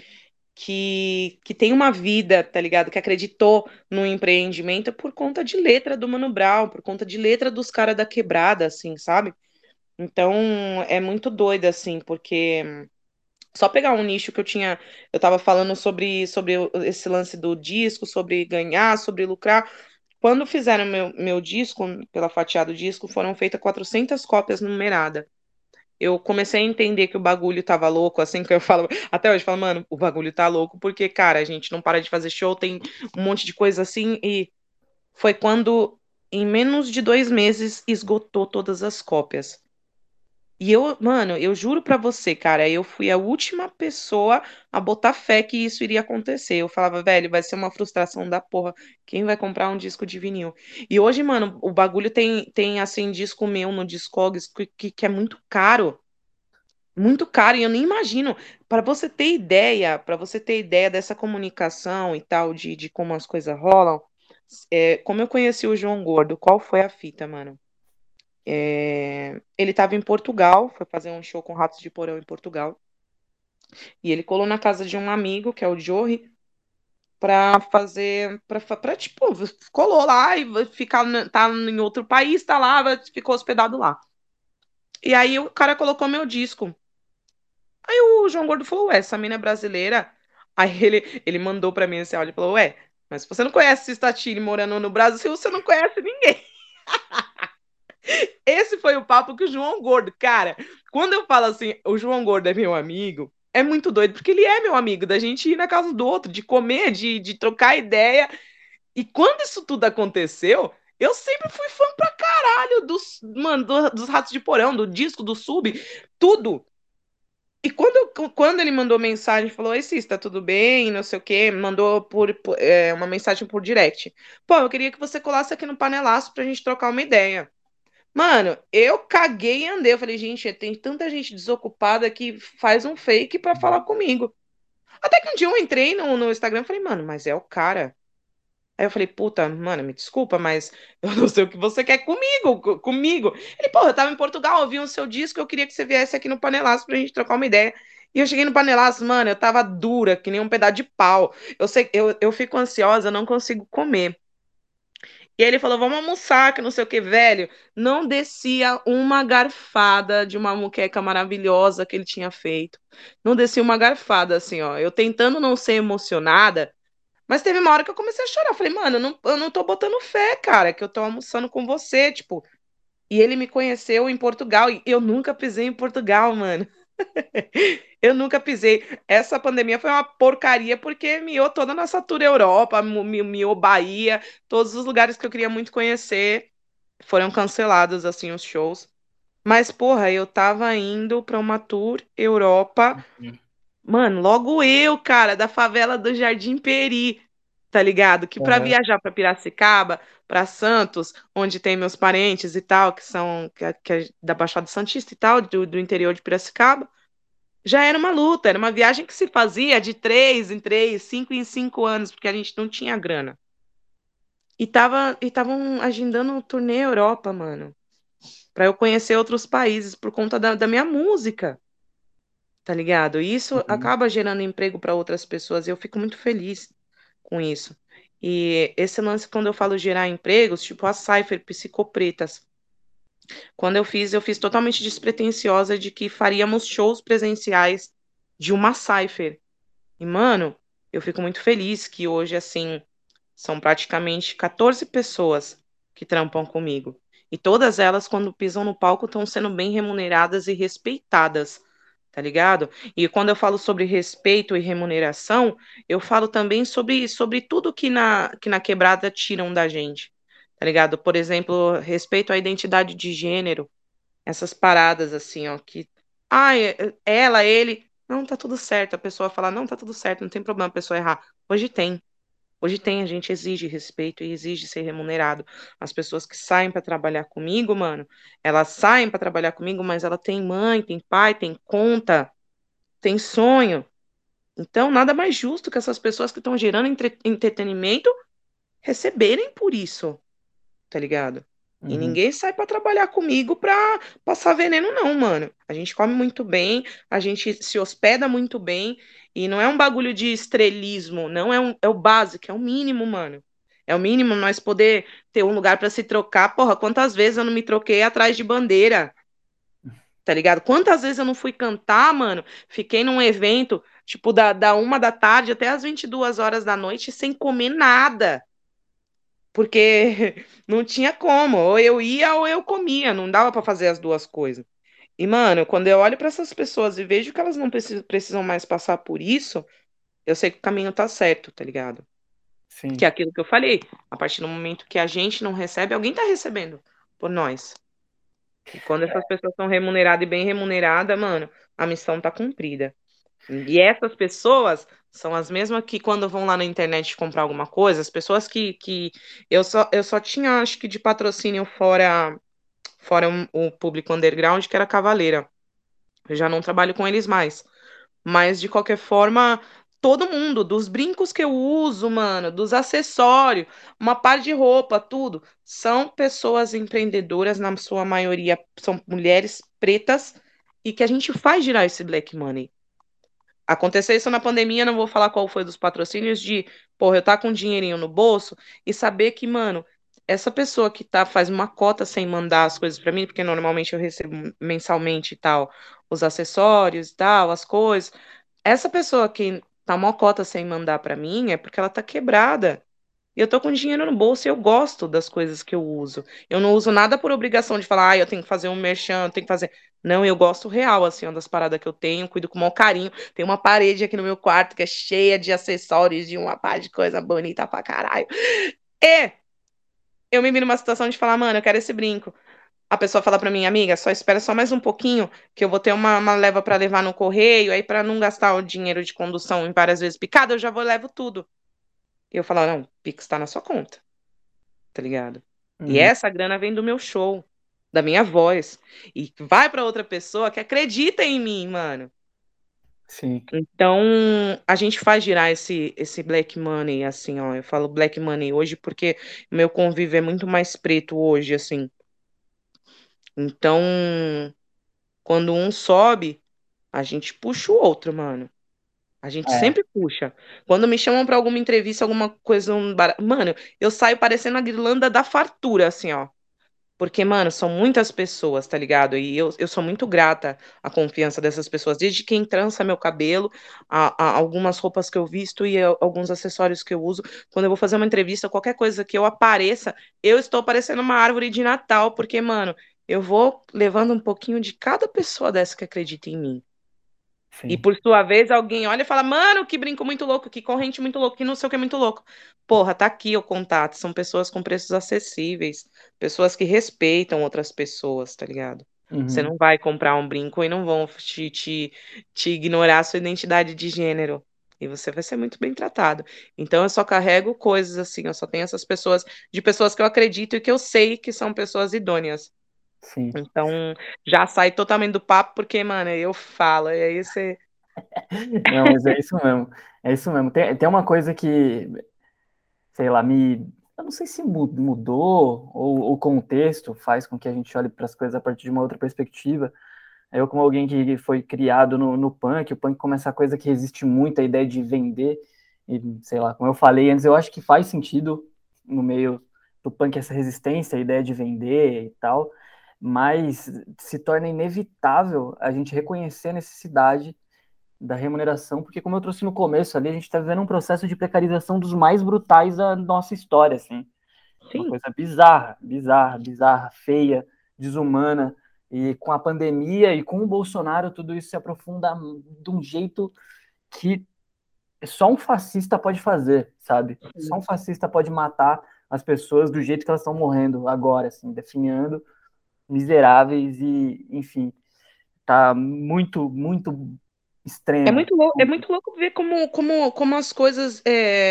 que tem uma vida, tá ligado? Que acreditou no empreendimento por conta de letra do Mano Brown, por conta de letra dos caras da quebrada, assim, sabe? Então, é muito doido, assim, porque só pegar um nicho que eu tava falando sobre esse lance do disco, sobre ganhar, sobre lucrar. Quando fizeram meu disco, pela fatiada do disco, foram feitas 400 cópias numeradas. Eu comecei a entender que o bagulho tava louco, assim que eu falo, até hoje eu falo, mano, o bagulho tá louco, porque, cara, a gente não para de fazer show, tem um monte de coisa assim, e foi quando, em menos de 2 meses, esgotou todas as cópias. E eu, mano, eu juro pra você, cara, eu fui a última pessoa a botar fé que isso iria acontecer. Eu falava, velho, vai ser uma frustração da porra. Quem vai comprar um disco de vinil? E hoje, mano, o bagulho tem assim, disco meu no Discogs que é muito caro, e eu nem imagino. Para você ter ideia dessa comunicação e tal, de como as coisas rolam, como eu conheci o João Gordo, qual foi a fita, mano? Ele tava em Portugal, foi fazer um show com Ratos de Porão em Portugal, e ele colou na casa de um amigo, que é o Joey, pra fazer, tipo, colou lá e ficar, tá em outro país, tá lá, ficou hospedado lá. E aí o cara colocou meu disco. Aí o João Gordo falou, ué, essa mina é brasileira? Aí ele mandou pra mim esse áudio e falou, ué, mas se você não conhece Statini morando no Brasil, você não conhece ninguém. Esse foi o papo que o João Gordo, cara, quando eu falo assim, o João Gordo é meu amigo, é muito doido, porque ele é meu amigo, da gente ir na casa do outro, de comer, de trocar ideia. E quando isso tudo aconteceu, eu sempre fui fã pra caralho mano, dos Ratos de Porão, do disco, do Sub, tudo. E quando ele mandou mensagem, falou: Oi, Cis, tá tudo bem? Não sei o quê, mandou uma mensagem por direct. Pô, eu queria que você colasse aqui no Panelaço pra gente trocar uma ideia. Mano, eu caguei e andei. Eu falei, gente, tem tanta gente desocupada que faz um fake pra falar comigo. Até que um dia eu entrei no Instagram e falei, mano, mas é o cara. Aí eu falei, puta, mano, me desculpa, mas eu não sei o que você quer comigo. Ele, porra, eu tava em Portugal, ouvi o seu disco, eu queria que você viesse aqui no Panelaço pra gente trocar uma ideia. E eu cheguei no Panelaço, mano, eu tava dura, que nem um pedaço de pau. Eu sei, eu fico ansiosa, eu não consigo comer. E aí ele falou, vamos almoçar, que não sei o que, velho. Não descia uma garfada de uma moqueca maravilhosa que ele tinha feito. Não descia uma garfada, assim, ó. Eu tentando não ser emocionada, mas teve uma hora que eu comecei a chorar. Eu falei, mano, eu não tô botando fé, cara, que eu tô almoçando com você, tipo. E ele me conheceu em Portugal, e eu nunca pisei em Portugal, mano. Eu nunca pisei. Essa pandemia foi uma porcaria, porque miou toda a nossa tour Europa, miou Bahia, todos os lugares que eu queria muito conhecer foram cancelados, assim, os shows. Mas, porra, eu tava indo pra uma tour Europa. Mano, logo eu, cara, da favela do Jardim Peri, tá ligado? Que pra Aham. viajar pra Piracicaba, pra Santos, onde tem meus parentes e tal, que são que é da Baixada Santista e tal, do interior de Piracicaba, já era uma luta, era uma viagem que se fazia de 3 em 3, 5 em 5 anos, porque a gente não tinha grana. E estavam agendando um turnê Europa, mano, pra eu conhecer outros países por conta da minha música. Tá ligado? E isso Uhum. acaba gerando emprego para outras pessoas e eu fico muito feliz com isso. E esse lance, quando eu falo gerar empregos, tipo a Cypher Psicopretas, quando eu fiz totalmente despretensiosa de que faríamos shows presenciais de uma Cypher. E, mano, eu fico muito feliz que hoje, assim, são praticamente 14 pessoas que trampam comigo. E todas elas, quando pisam no palco, estão sendo bem remuneradas e respeitadas, tá ligado? E quando eu falo sobre respeito e remuneração, eu falo também sobre tudo que na quebrada tiram da gente, tá ligado? Por exemplo, respeito à identidade de gênero, essas paradas assim, ó, que, ela, ele, não, tá tudo certo. A pessoa fala, não, tá tudo certo, não tem problema a pessoa errar. Hoje tem. Hoje tem, a gente exige respeito e exige ser remunerado. As pessoas que saem para trabalhar comigo, mano, elas saem para trabalhar comigo, mas ela tem mãe, tem pai, tem conta, tem sonho. Então, nada mais justo que essas pessoas que estão gerando entretenimento receberem por isso, tá ligado? E Uhum. ninguém sai para trabalhar comigo pra passar veneno, não, mano. A gente come muito bem, a gente se hospeda muito bem, e não é um bagulho de estrelismo, não é o básico, é o mínimo, mano. É o mínimo nós poder ter um lugar para se trocar. Porra, quantas vezes eu não me troquei atrás de bandeira, tá ligado? Quantas vezes eu não fui cantar, mano? Fiquei num evento, tipo, da 1 da tarde até as 22 horas da noite sem comer nada porque não tinha como, ou eu ia ou eu comia, não dava pra fazer as duas coisas. E, mano, quando eu olho pra essas pessoas e vejo que elas não precisam mais passar por isso, eu sei que o caminho tá certo, tá ligado? Que é Sim. aquilo que eu falei, a partir do momento que a gente não recebe, alguém tá recebendo por nós. E quando essas pessoas são remuneradas e bem remuneradas, mano, a missão tá cumprida. E essas pessoas são as mesmas que quando vão lá na internet comprar alguma coisa, as pessoas que eu só tinha, acho que de patrocínio fora o público underground, que era Cavaleira. Eu já não trabalho com eles mais. Mas de qualquer forma, todo mundo, dos brincos que eu uso, mano, dos acessórios, uma par de roupa, tudo, são pessoas empreendedoras, na sua maioria são mulheres pretas, e que a gente faz girar esse black money. Aconteceu isso na pandemia, não vou falar qual foi dos patrocínios, de, porra, eu tá com um dinheirinho no bolso e saber que, mano, essa pessoa que faz uma cota sem mandar as coisas pra mim, porque normalmente eu recebo mensalmente e tal, os acessórios e tal, as coisas. Essa pessoa que tá uma cota sem mandar pra mim é porque ela tá quebrada. E eu tô com dinheiro no bolso e eu gosto das coisas que eu uso. Eu não uso nada por obrigação de falar, eu tenho que fazer um merchan, eu tenho que fazer. Não, eu gosto real, assim, ó, das paradas que eu tenho, cuido com o maior carinho. Tem uma parede aqui no meu quarto que é cheia de acessórios, de uma par de coisa bonita pra caralho. E eu me vi numa situação de falar, mano, eu quero esse brinco. A pessoa fala pra mim, amiga, só espera só mais um pouquinho, que eu vou ter uma leva pra levar no correio, aí pra não gastar o dinheiro de condução em várias vezes picado, eu já vou e levo tudo. E eu falo, não, o Pix tá na sua conta, tá ligado? E Uhum. essa grana vem do meu show, da minha voz. E vai pra outra pessoa que acredita em mim, mano. Sim. Então, a gente faz girar esse black money, assim, ó. Eu falo black money hoje porque o meu convívio é muito mais preto hoje, assim. Então, quando um sobe, a gente puxa o outro, mano. A gente É. sempre puxa. Quando me chamam pra alguma entrevista, alguma coisa, mano, eu saio parecendo a guirlanda da fartura, assim, ó. Porque, mano, são muitas pessoas, tá ligado? E eu sou muito grata à confiança dessas pessoas. Desde quem trança meu cabelo, a algumas roupas que eu visto e alguns acessórios que eu uso. Quando eu vou fazer uma entrevista, qualquer coisa que eu apareça, eu estou parecendo uma árvore de Natal. Porque, mano, eu vou levando um pouquinho de cada pessoa dessa que acredita em mim. E Sim. por sua vez, alguém olha e fala: Mano, que brinco muito louco, que corrente muito louco, que não sei o que é muito louco. Porra, tá aqui o contato. São pessoas com preços acessíveis, pessoas que respeitam outras pessoas, tá ligado? Você Uhum. não vai comprar um brinco e não vão te ignorar a sua identidade de gênero. E você vai ser muito bem tratado. Então eu só carrego coisas assim, eu só tenho essas pessoas, de pessoas que eu acredito e que eu sei que são pessoas idôneas. Sim. Então já sai totalmente do papo, porque, mano, eu falo, e aí você. Não, mas é isso mesmo. É isso mesmo. Tem uma coisa que, sei lá, eu não sei se mudou ou o contexto faz com que a gente olhe para as coisas a partir de uma outra perspectiva. Eu, como alguém que foi criado no punk, o punk como essa coisa que resiste muito à ideia de vender, e sei lá, como eu falei antes, eu acho que faz sentido no meio do punk essa resistência, a ideia de vender e tal, mas se torna inevitável a gente reconhecer a necessidade da remuneração, porque como eu trouxe no começo ali, a gente está vivendo um processo de precarização dos mais brutais da nossa história, assim. Uma Sim. coisa bizarra, bizarra, bizarra, feia, desumana. E com a pandemia e com o Bolsonaro, tudo isso se aprofunda de um jeito que só um fascista pode fazer, sabe? Só um fascista pode matar as pessoas do jeito que elas estão morrendo agora, assim, definhando, miseráveis e, enfim, tá muito, muito extremo. É muito louco ver como as coisas.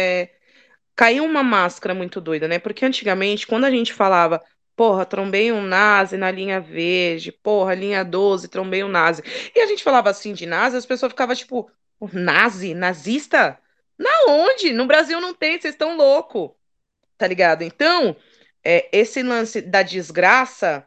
Caiu uma máscara muito doida, né? Porque antigamente, quando a gente falava, porra, trombei um nazi na linha verde, porra, linha 12, trombei um nazi. E a gente falava assim de nazi, as pessoas ficavam tipo, nazi? Nazista? Na onde? No Brasil não tem, vocês estão loucos, tá ligado? Então, esse lance da desgraça.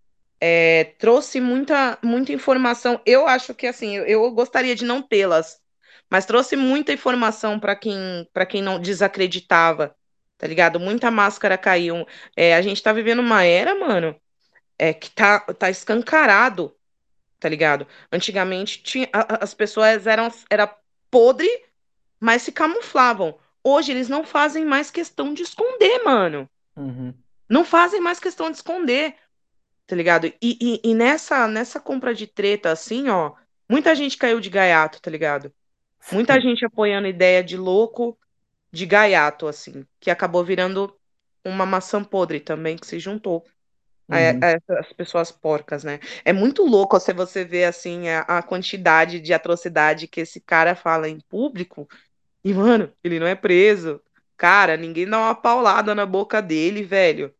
Trouxe muita informação. Eu acho que assim, eu gostaria de não tê-las, mas trouxe muita informação para quem não desacreditava, tá ligado? Muita máscara caiu. A gente tá vivendo uma era, mano, que tá escancarado, tá ligado? Antigamente as pessoas era podre, mas se camuflavam. Hoje eles não fazem mais questão de esconder, mano. Uhum. Não fazem mais questão de esconder. Tá ligado? E nessa compra de treta, assim, ó, muita gente caiu de gaiato, tá ligado? Muita Sim. gente apoiando ideia de louco de gaiato, assim, que acabou virando uma maçã podre também, que se juntou Uhum. a essas pessoas porcas, né? É muito louco se você ver, assim, a quantidade de atrocidade que esse cara fala em público, e, mano, ele não é preso. Cara, ninguém dá uma paulada na boca dele, velho.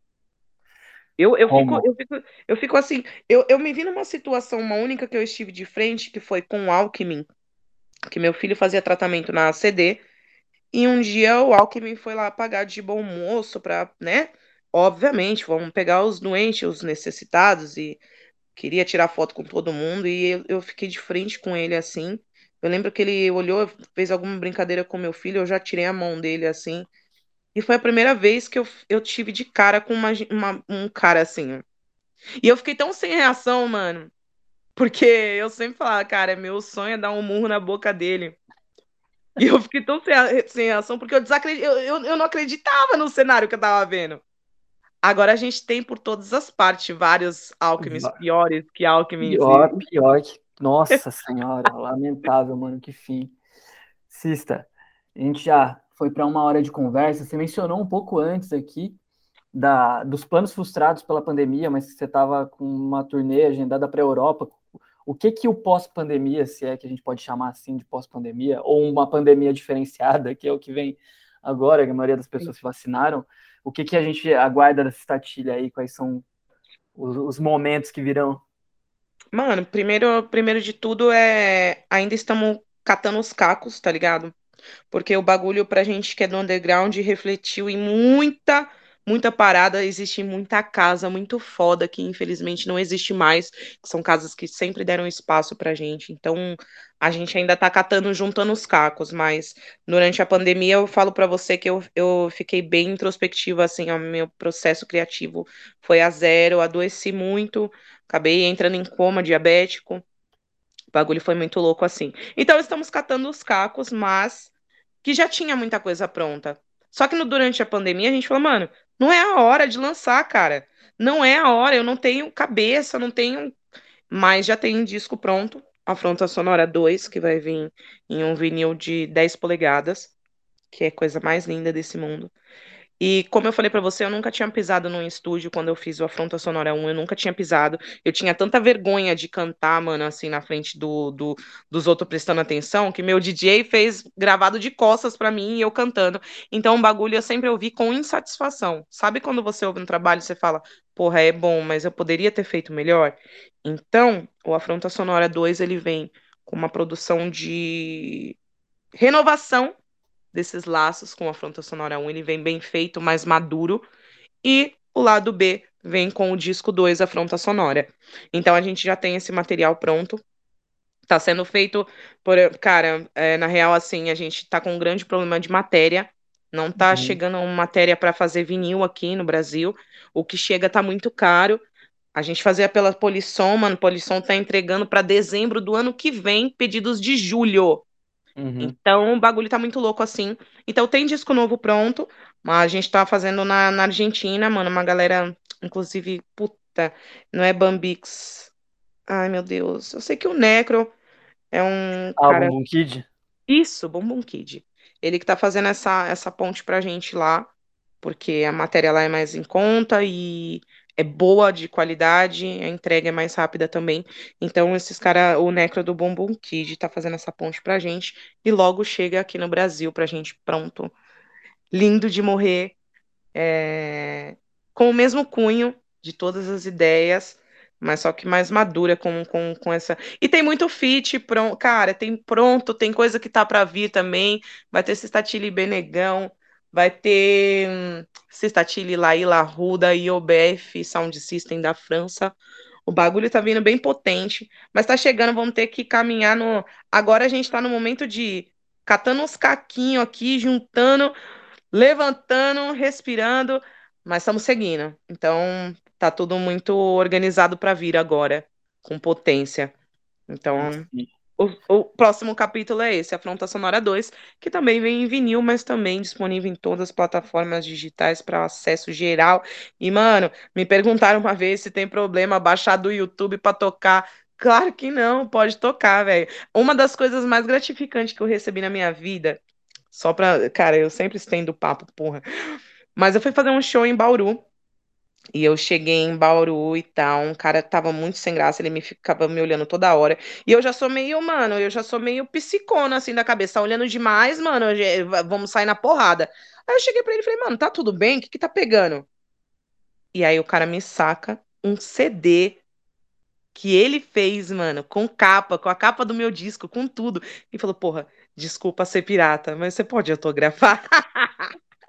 Eu, eu fico, Como? eu fico, eu fico assim, eu me vi numa situação, uma única que eu estive de frente, que foi com o Alckmin, que meu filho fazia tratamento na ACD, e um dia o Alckmin foi lá pagar de bom moço pra, né? Obviamente, vamos pegar os doentes, os necessitados, e queria tirar foto com todo mundo, e eu fiquei de frente com ele assim, Eu lembro que ele olhou, fez alguma brincadeira com meu filho, eu já tirei a mão dele assim. E foi a primeira vez que eu tive de cara com um cara assim. E eu fiquei tão sem reação, mano. Porque eu sempre falava, cara, meu sonho é dar um murro na boca dele. E eu fiquei tão sem reação porque eu não acreditava no cenário que eu tava vendo. Agora a gente tem por todas as partes vários Alckmin piores que Alckmin. Pior que. Nossa senhora, lamentável, mano, que fim. Sista, a gente já foi para uma hora de conversa. Você mencionou um pouco antes aqui dos planos frustrados pela pandemia, mas você estava com uma turnê agendada para a Europa. O que que o pós-pandemia, se é que a gente pode chamar assim de pós-pandemia, ou uma pandemia diferenciada, que é o que vem agora, que a maioria das pessoas se vacinaram, o que que a gente aguarda dessa estatilha aí? Quais são os momentos que virão? Mano, primeiro de tudo ainda estamos catando os cacos, tá ligado? Porque o bagulho pra gente que é do underground refletiu em muita parada. Existe muita casa muito foda que infelizmente não existe mais, que são casas que sempre deram espaço pra gente. Então a gente ainda tá catando, juntando os cacos, mas durante a pandemia eu falo pra você que eu fiquei bem introspectiva, assim, o meu processo criativo foi a zero, adoeci muito, acabei entrando em coma diabético. O bagulho foi muito louco assim. Então estamos catando os cacos, mas que já tinha muita coisa pronta. Só que durante a pandemia a gente falou, mano, não é a hora de lançar, cara. Não é a hora, eu não tenho cabeça, não tenho. Mas já tem um disco pronto, Afronta Sonora 2, que vai vir em um vinil de 10 polegadas, que é a coisa mais linda desse mundo. E como eu falei pra você, eu nunca tinha pisado num estúdio quando eu fiz o Afronta Sonora 1, eu nunca tinha pisado. Eu tinha tanta vergonha de cantar, mano, assim, na frente dos outros prestando atenção, que meu DJ fez gravado de costas pra mim e eu cantando. Então, o bagulho eu sempre ouvi com insatisfação. Sabe quando você ouve um trabalho e você fala, porra, é bom, mas eu poderia ter feito melhor? Então, o Afronta Sonora 2, ele vem com uma produção de renovação desses laços com a Afronta Sonora 1, ele vem bem feito, mais maduro, e o lado B vem com o disco 2, Afronta Sonora. Então a gente já tem esse material pronto, tá sendo feito por, cara, na real, assim, a gente tá com um grande problema de matéria, não tá Uhum. chegando matéria para fazer vinil aqui no Brasil, o que chega tá muito caro. A gente fazia pela Polisson, mano, Polisson tá entregando para dezembro do ano que vem pedidos de julho. Uhum. Então, o bagulho tá muito louco assim. Então, tem disco novo pronto, mas a gente tá fazendo na Argentina, mano. Uma galera, inclusive, puta, não é Bambix. Ai, meu Deus. Eu sei que o Necro é um Álbum cara. Boom Kid? Isso, Bumbum Kid. Ele que tá fazendo essa ponte pra gente lá, porque a matéria lá é mais em conta e é boa de qualidade, a entrega é mais rápida também. Então, esses caras, o Necro do Bumbum Kid tá fazendo essa ponte pra gente e logo chega aqui no Brasil pra gente, pronto. Lindo de morrer, com o mesmo cunho de todas as ideias, mas só que mais madura com essa. E tem muito feat, pronto, cara, tem pronto, tem coisa que tá pra vir também. Vai ter Sistatili Benegão, vai ter Sistatili Laila Ruda e OBF Sound System da França. O bagulho tá vindo bem potente, mas tá chegando, vamos ter que caminhar no. Agora a gente tá no momento de catando uns caquinhos aqui, juntando, levantando, respirando, mas estamos seguindo. Então, tá tudo muito organizado para vir agora, com potência. Então, o próximo capítulo é esse, Afronta Sonora 2, que também vem em vinil, mas também disponível em todas as plataformas digitais para acesso geral. E, mano, me perguntaram uma vez se tem problema baixar do YouTube para tocar. Claro que não, pode tocar, velho. Uma das coisas mais gratificantes que eu recebi na minha vida, só pra. Cara, eu sempre estendo o papo, porra. Mas eu fui fazer um show em Bauru. E eu cheguei em Bauru e tal. Um cara tava muito sem graça, ele me ficava me olhando toda hora. E eu já sou meio, mano, eu já sou meio psicona assim da cabeça. Tá olhando demais, mano, vamos sair na porrada. Aí eu cheguei pra ele e falei, mano, tá tudo bem? O que que tá pegando? E aí o cara me saca um CD que ele fez, mano, com capa, com a capa do meu disco, com tudo. E falou, porra, desculpa ser pirata, mas você pode autografar?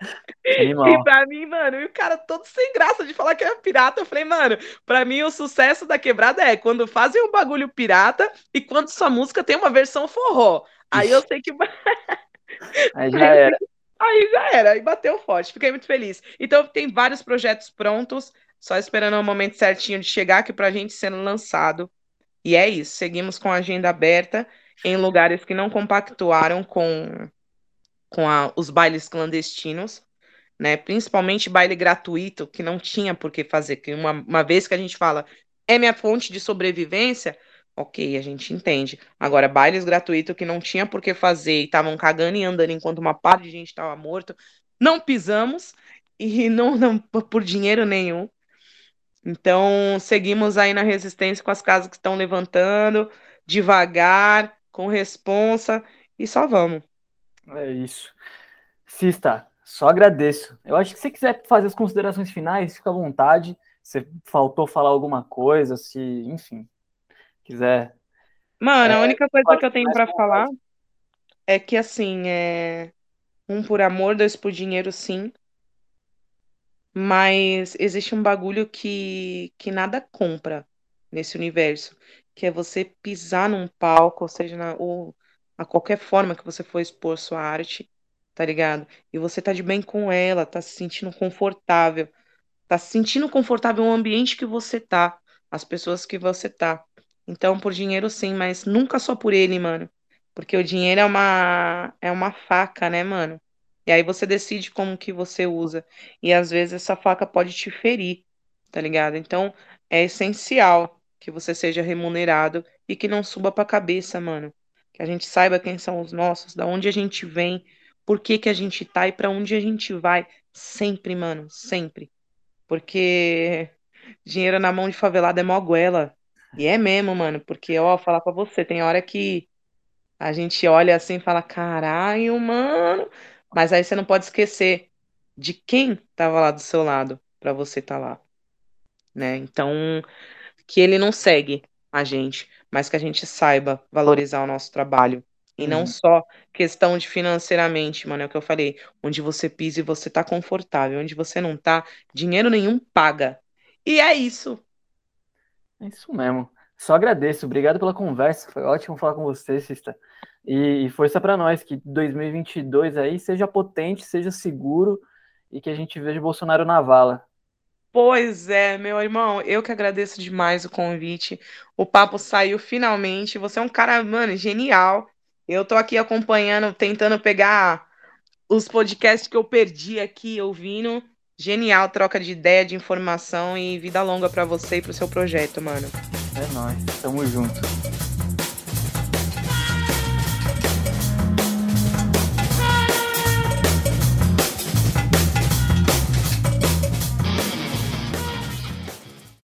E Animal. pra mim, mano, e o cara todo sem graça de falar que é pirata. Eu falei, mano, pra mim o sucesso da quebrada é quando fazem um bagulho pirata e quando sua música tem uma versão forró. Aí eu Ixi, sei que. aí já Aí eu sei era. que. Aí já era, aí bateu forte. Fiquei muito feliz. Então tem vários projetos prontos, só esperando o momento certinho de chegar aqui pra gente sendo lançado. E é isso, seguimos com a agenda aberta em lugares que não compactuaram com os bailes clandestinos, né? Principalmente baile gratuito, que não tinha por que fazer. Que uma vez que a gente fala é minha fonte de sobrevivência, ok, a gente entende. Agora, bailes gratuitos que não tinha por que fazer e estavam cagando e andando enquanto uma parte de gente estava morto, não pisamos e não por dinheiro nenhum. Então, seguimos aí na resistência com as casas que estão levantando, devagar, com responsa, e só vamos. É isso. Sista, só agradeço. Eu acho que se quiser fazer as considerações finais, fica à vontade. Se faltou falar alguma coisa, se, enfim, quiser. Mano, a É, única coisa que eu palavras tenho finais pra com falar vontade. é que, assim, um por amor, dois por dinheiro, sim, mas existe um bagulho que nada compra nesse universo, que é você pisar num palco, ou seja, ou a qualquer forma que você for expor sua arte, tá ligado? E você tá de bem com ela, tá se sentindo confortável. Tá se sentindo confortável no ambiente que você tá, as pessoas que você tá. Então, por dinheiro sim, mas nunca só por ele, mano. Porque o dinheiro é uma faca, né, mano? E aí você decide como que você usa. E às vezes essa faca pode te ferir, tá ligado? Então, é essencial que você seja remunerado e que não suba pra cabeça, mano. Que a gente saiba quem são os nossos, da onde a gente vem, por que que a gente tá e pra onde a gente vai. Sempre, mano, sempre. Porque dinheiro na mão de favelado é mó goela. E é mesmo, mano, porque, ó, falar pra você, tem hora que a gente olha assim e fala, caralho, mano. Mas aí você não pode esquecer de quem tava lá do seu lado pra você estar lá, né? Então, que ele não segue a gente, mas que a gente saiba valorizar o nosso trabalho. E não Uhum. só questão de financeiramente, mano, é o que eu falei. Onde você pisa e você tá confortável. Onde você não tá, dinheiro nenhum paga. E é isso. É isso mesmo. Só agradeço. Obrigado pela conversa. Foi ótimo falar com você, Sista. E força para nós, que 2022 aí seja potente, seja seguro e que a gente veja o Bolsonaro na vala. Pois é, meu irmão, eu que agradeço demais o convite. O papo saiu finalmente. Você é um cara, mano, genial. Eu tô aqui acompanhando, tentando pegar os podcasts que eu perdi aqui ouvindo. Genial, troca de ideia, de informação e vida longa pra você e pro seu projeto, mano. É nóis. Tamo junto.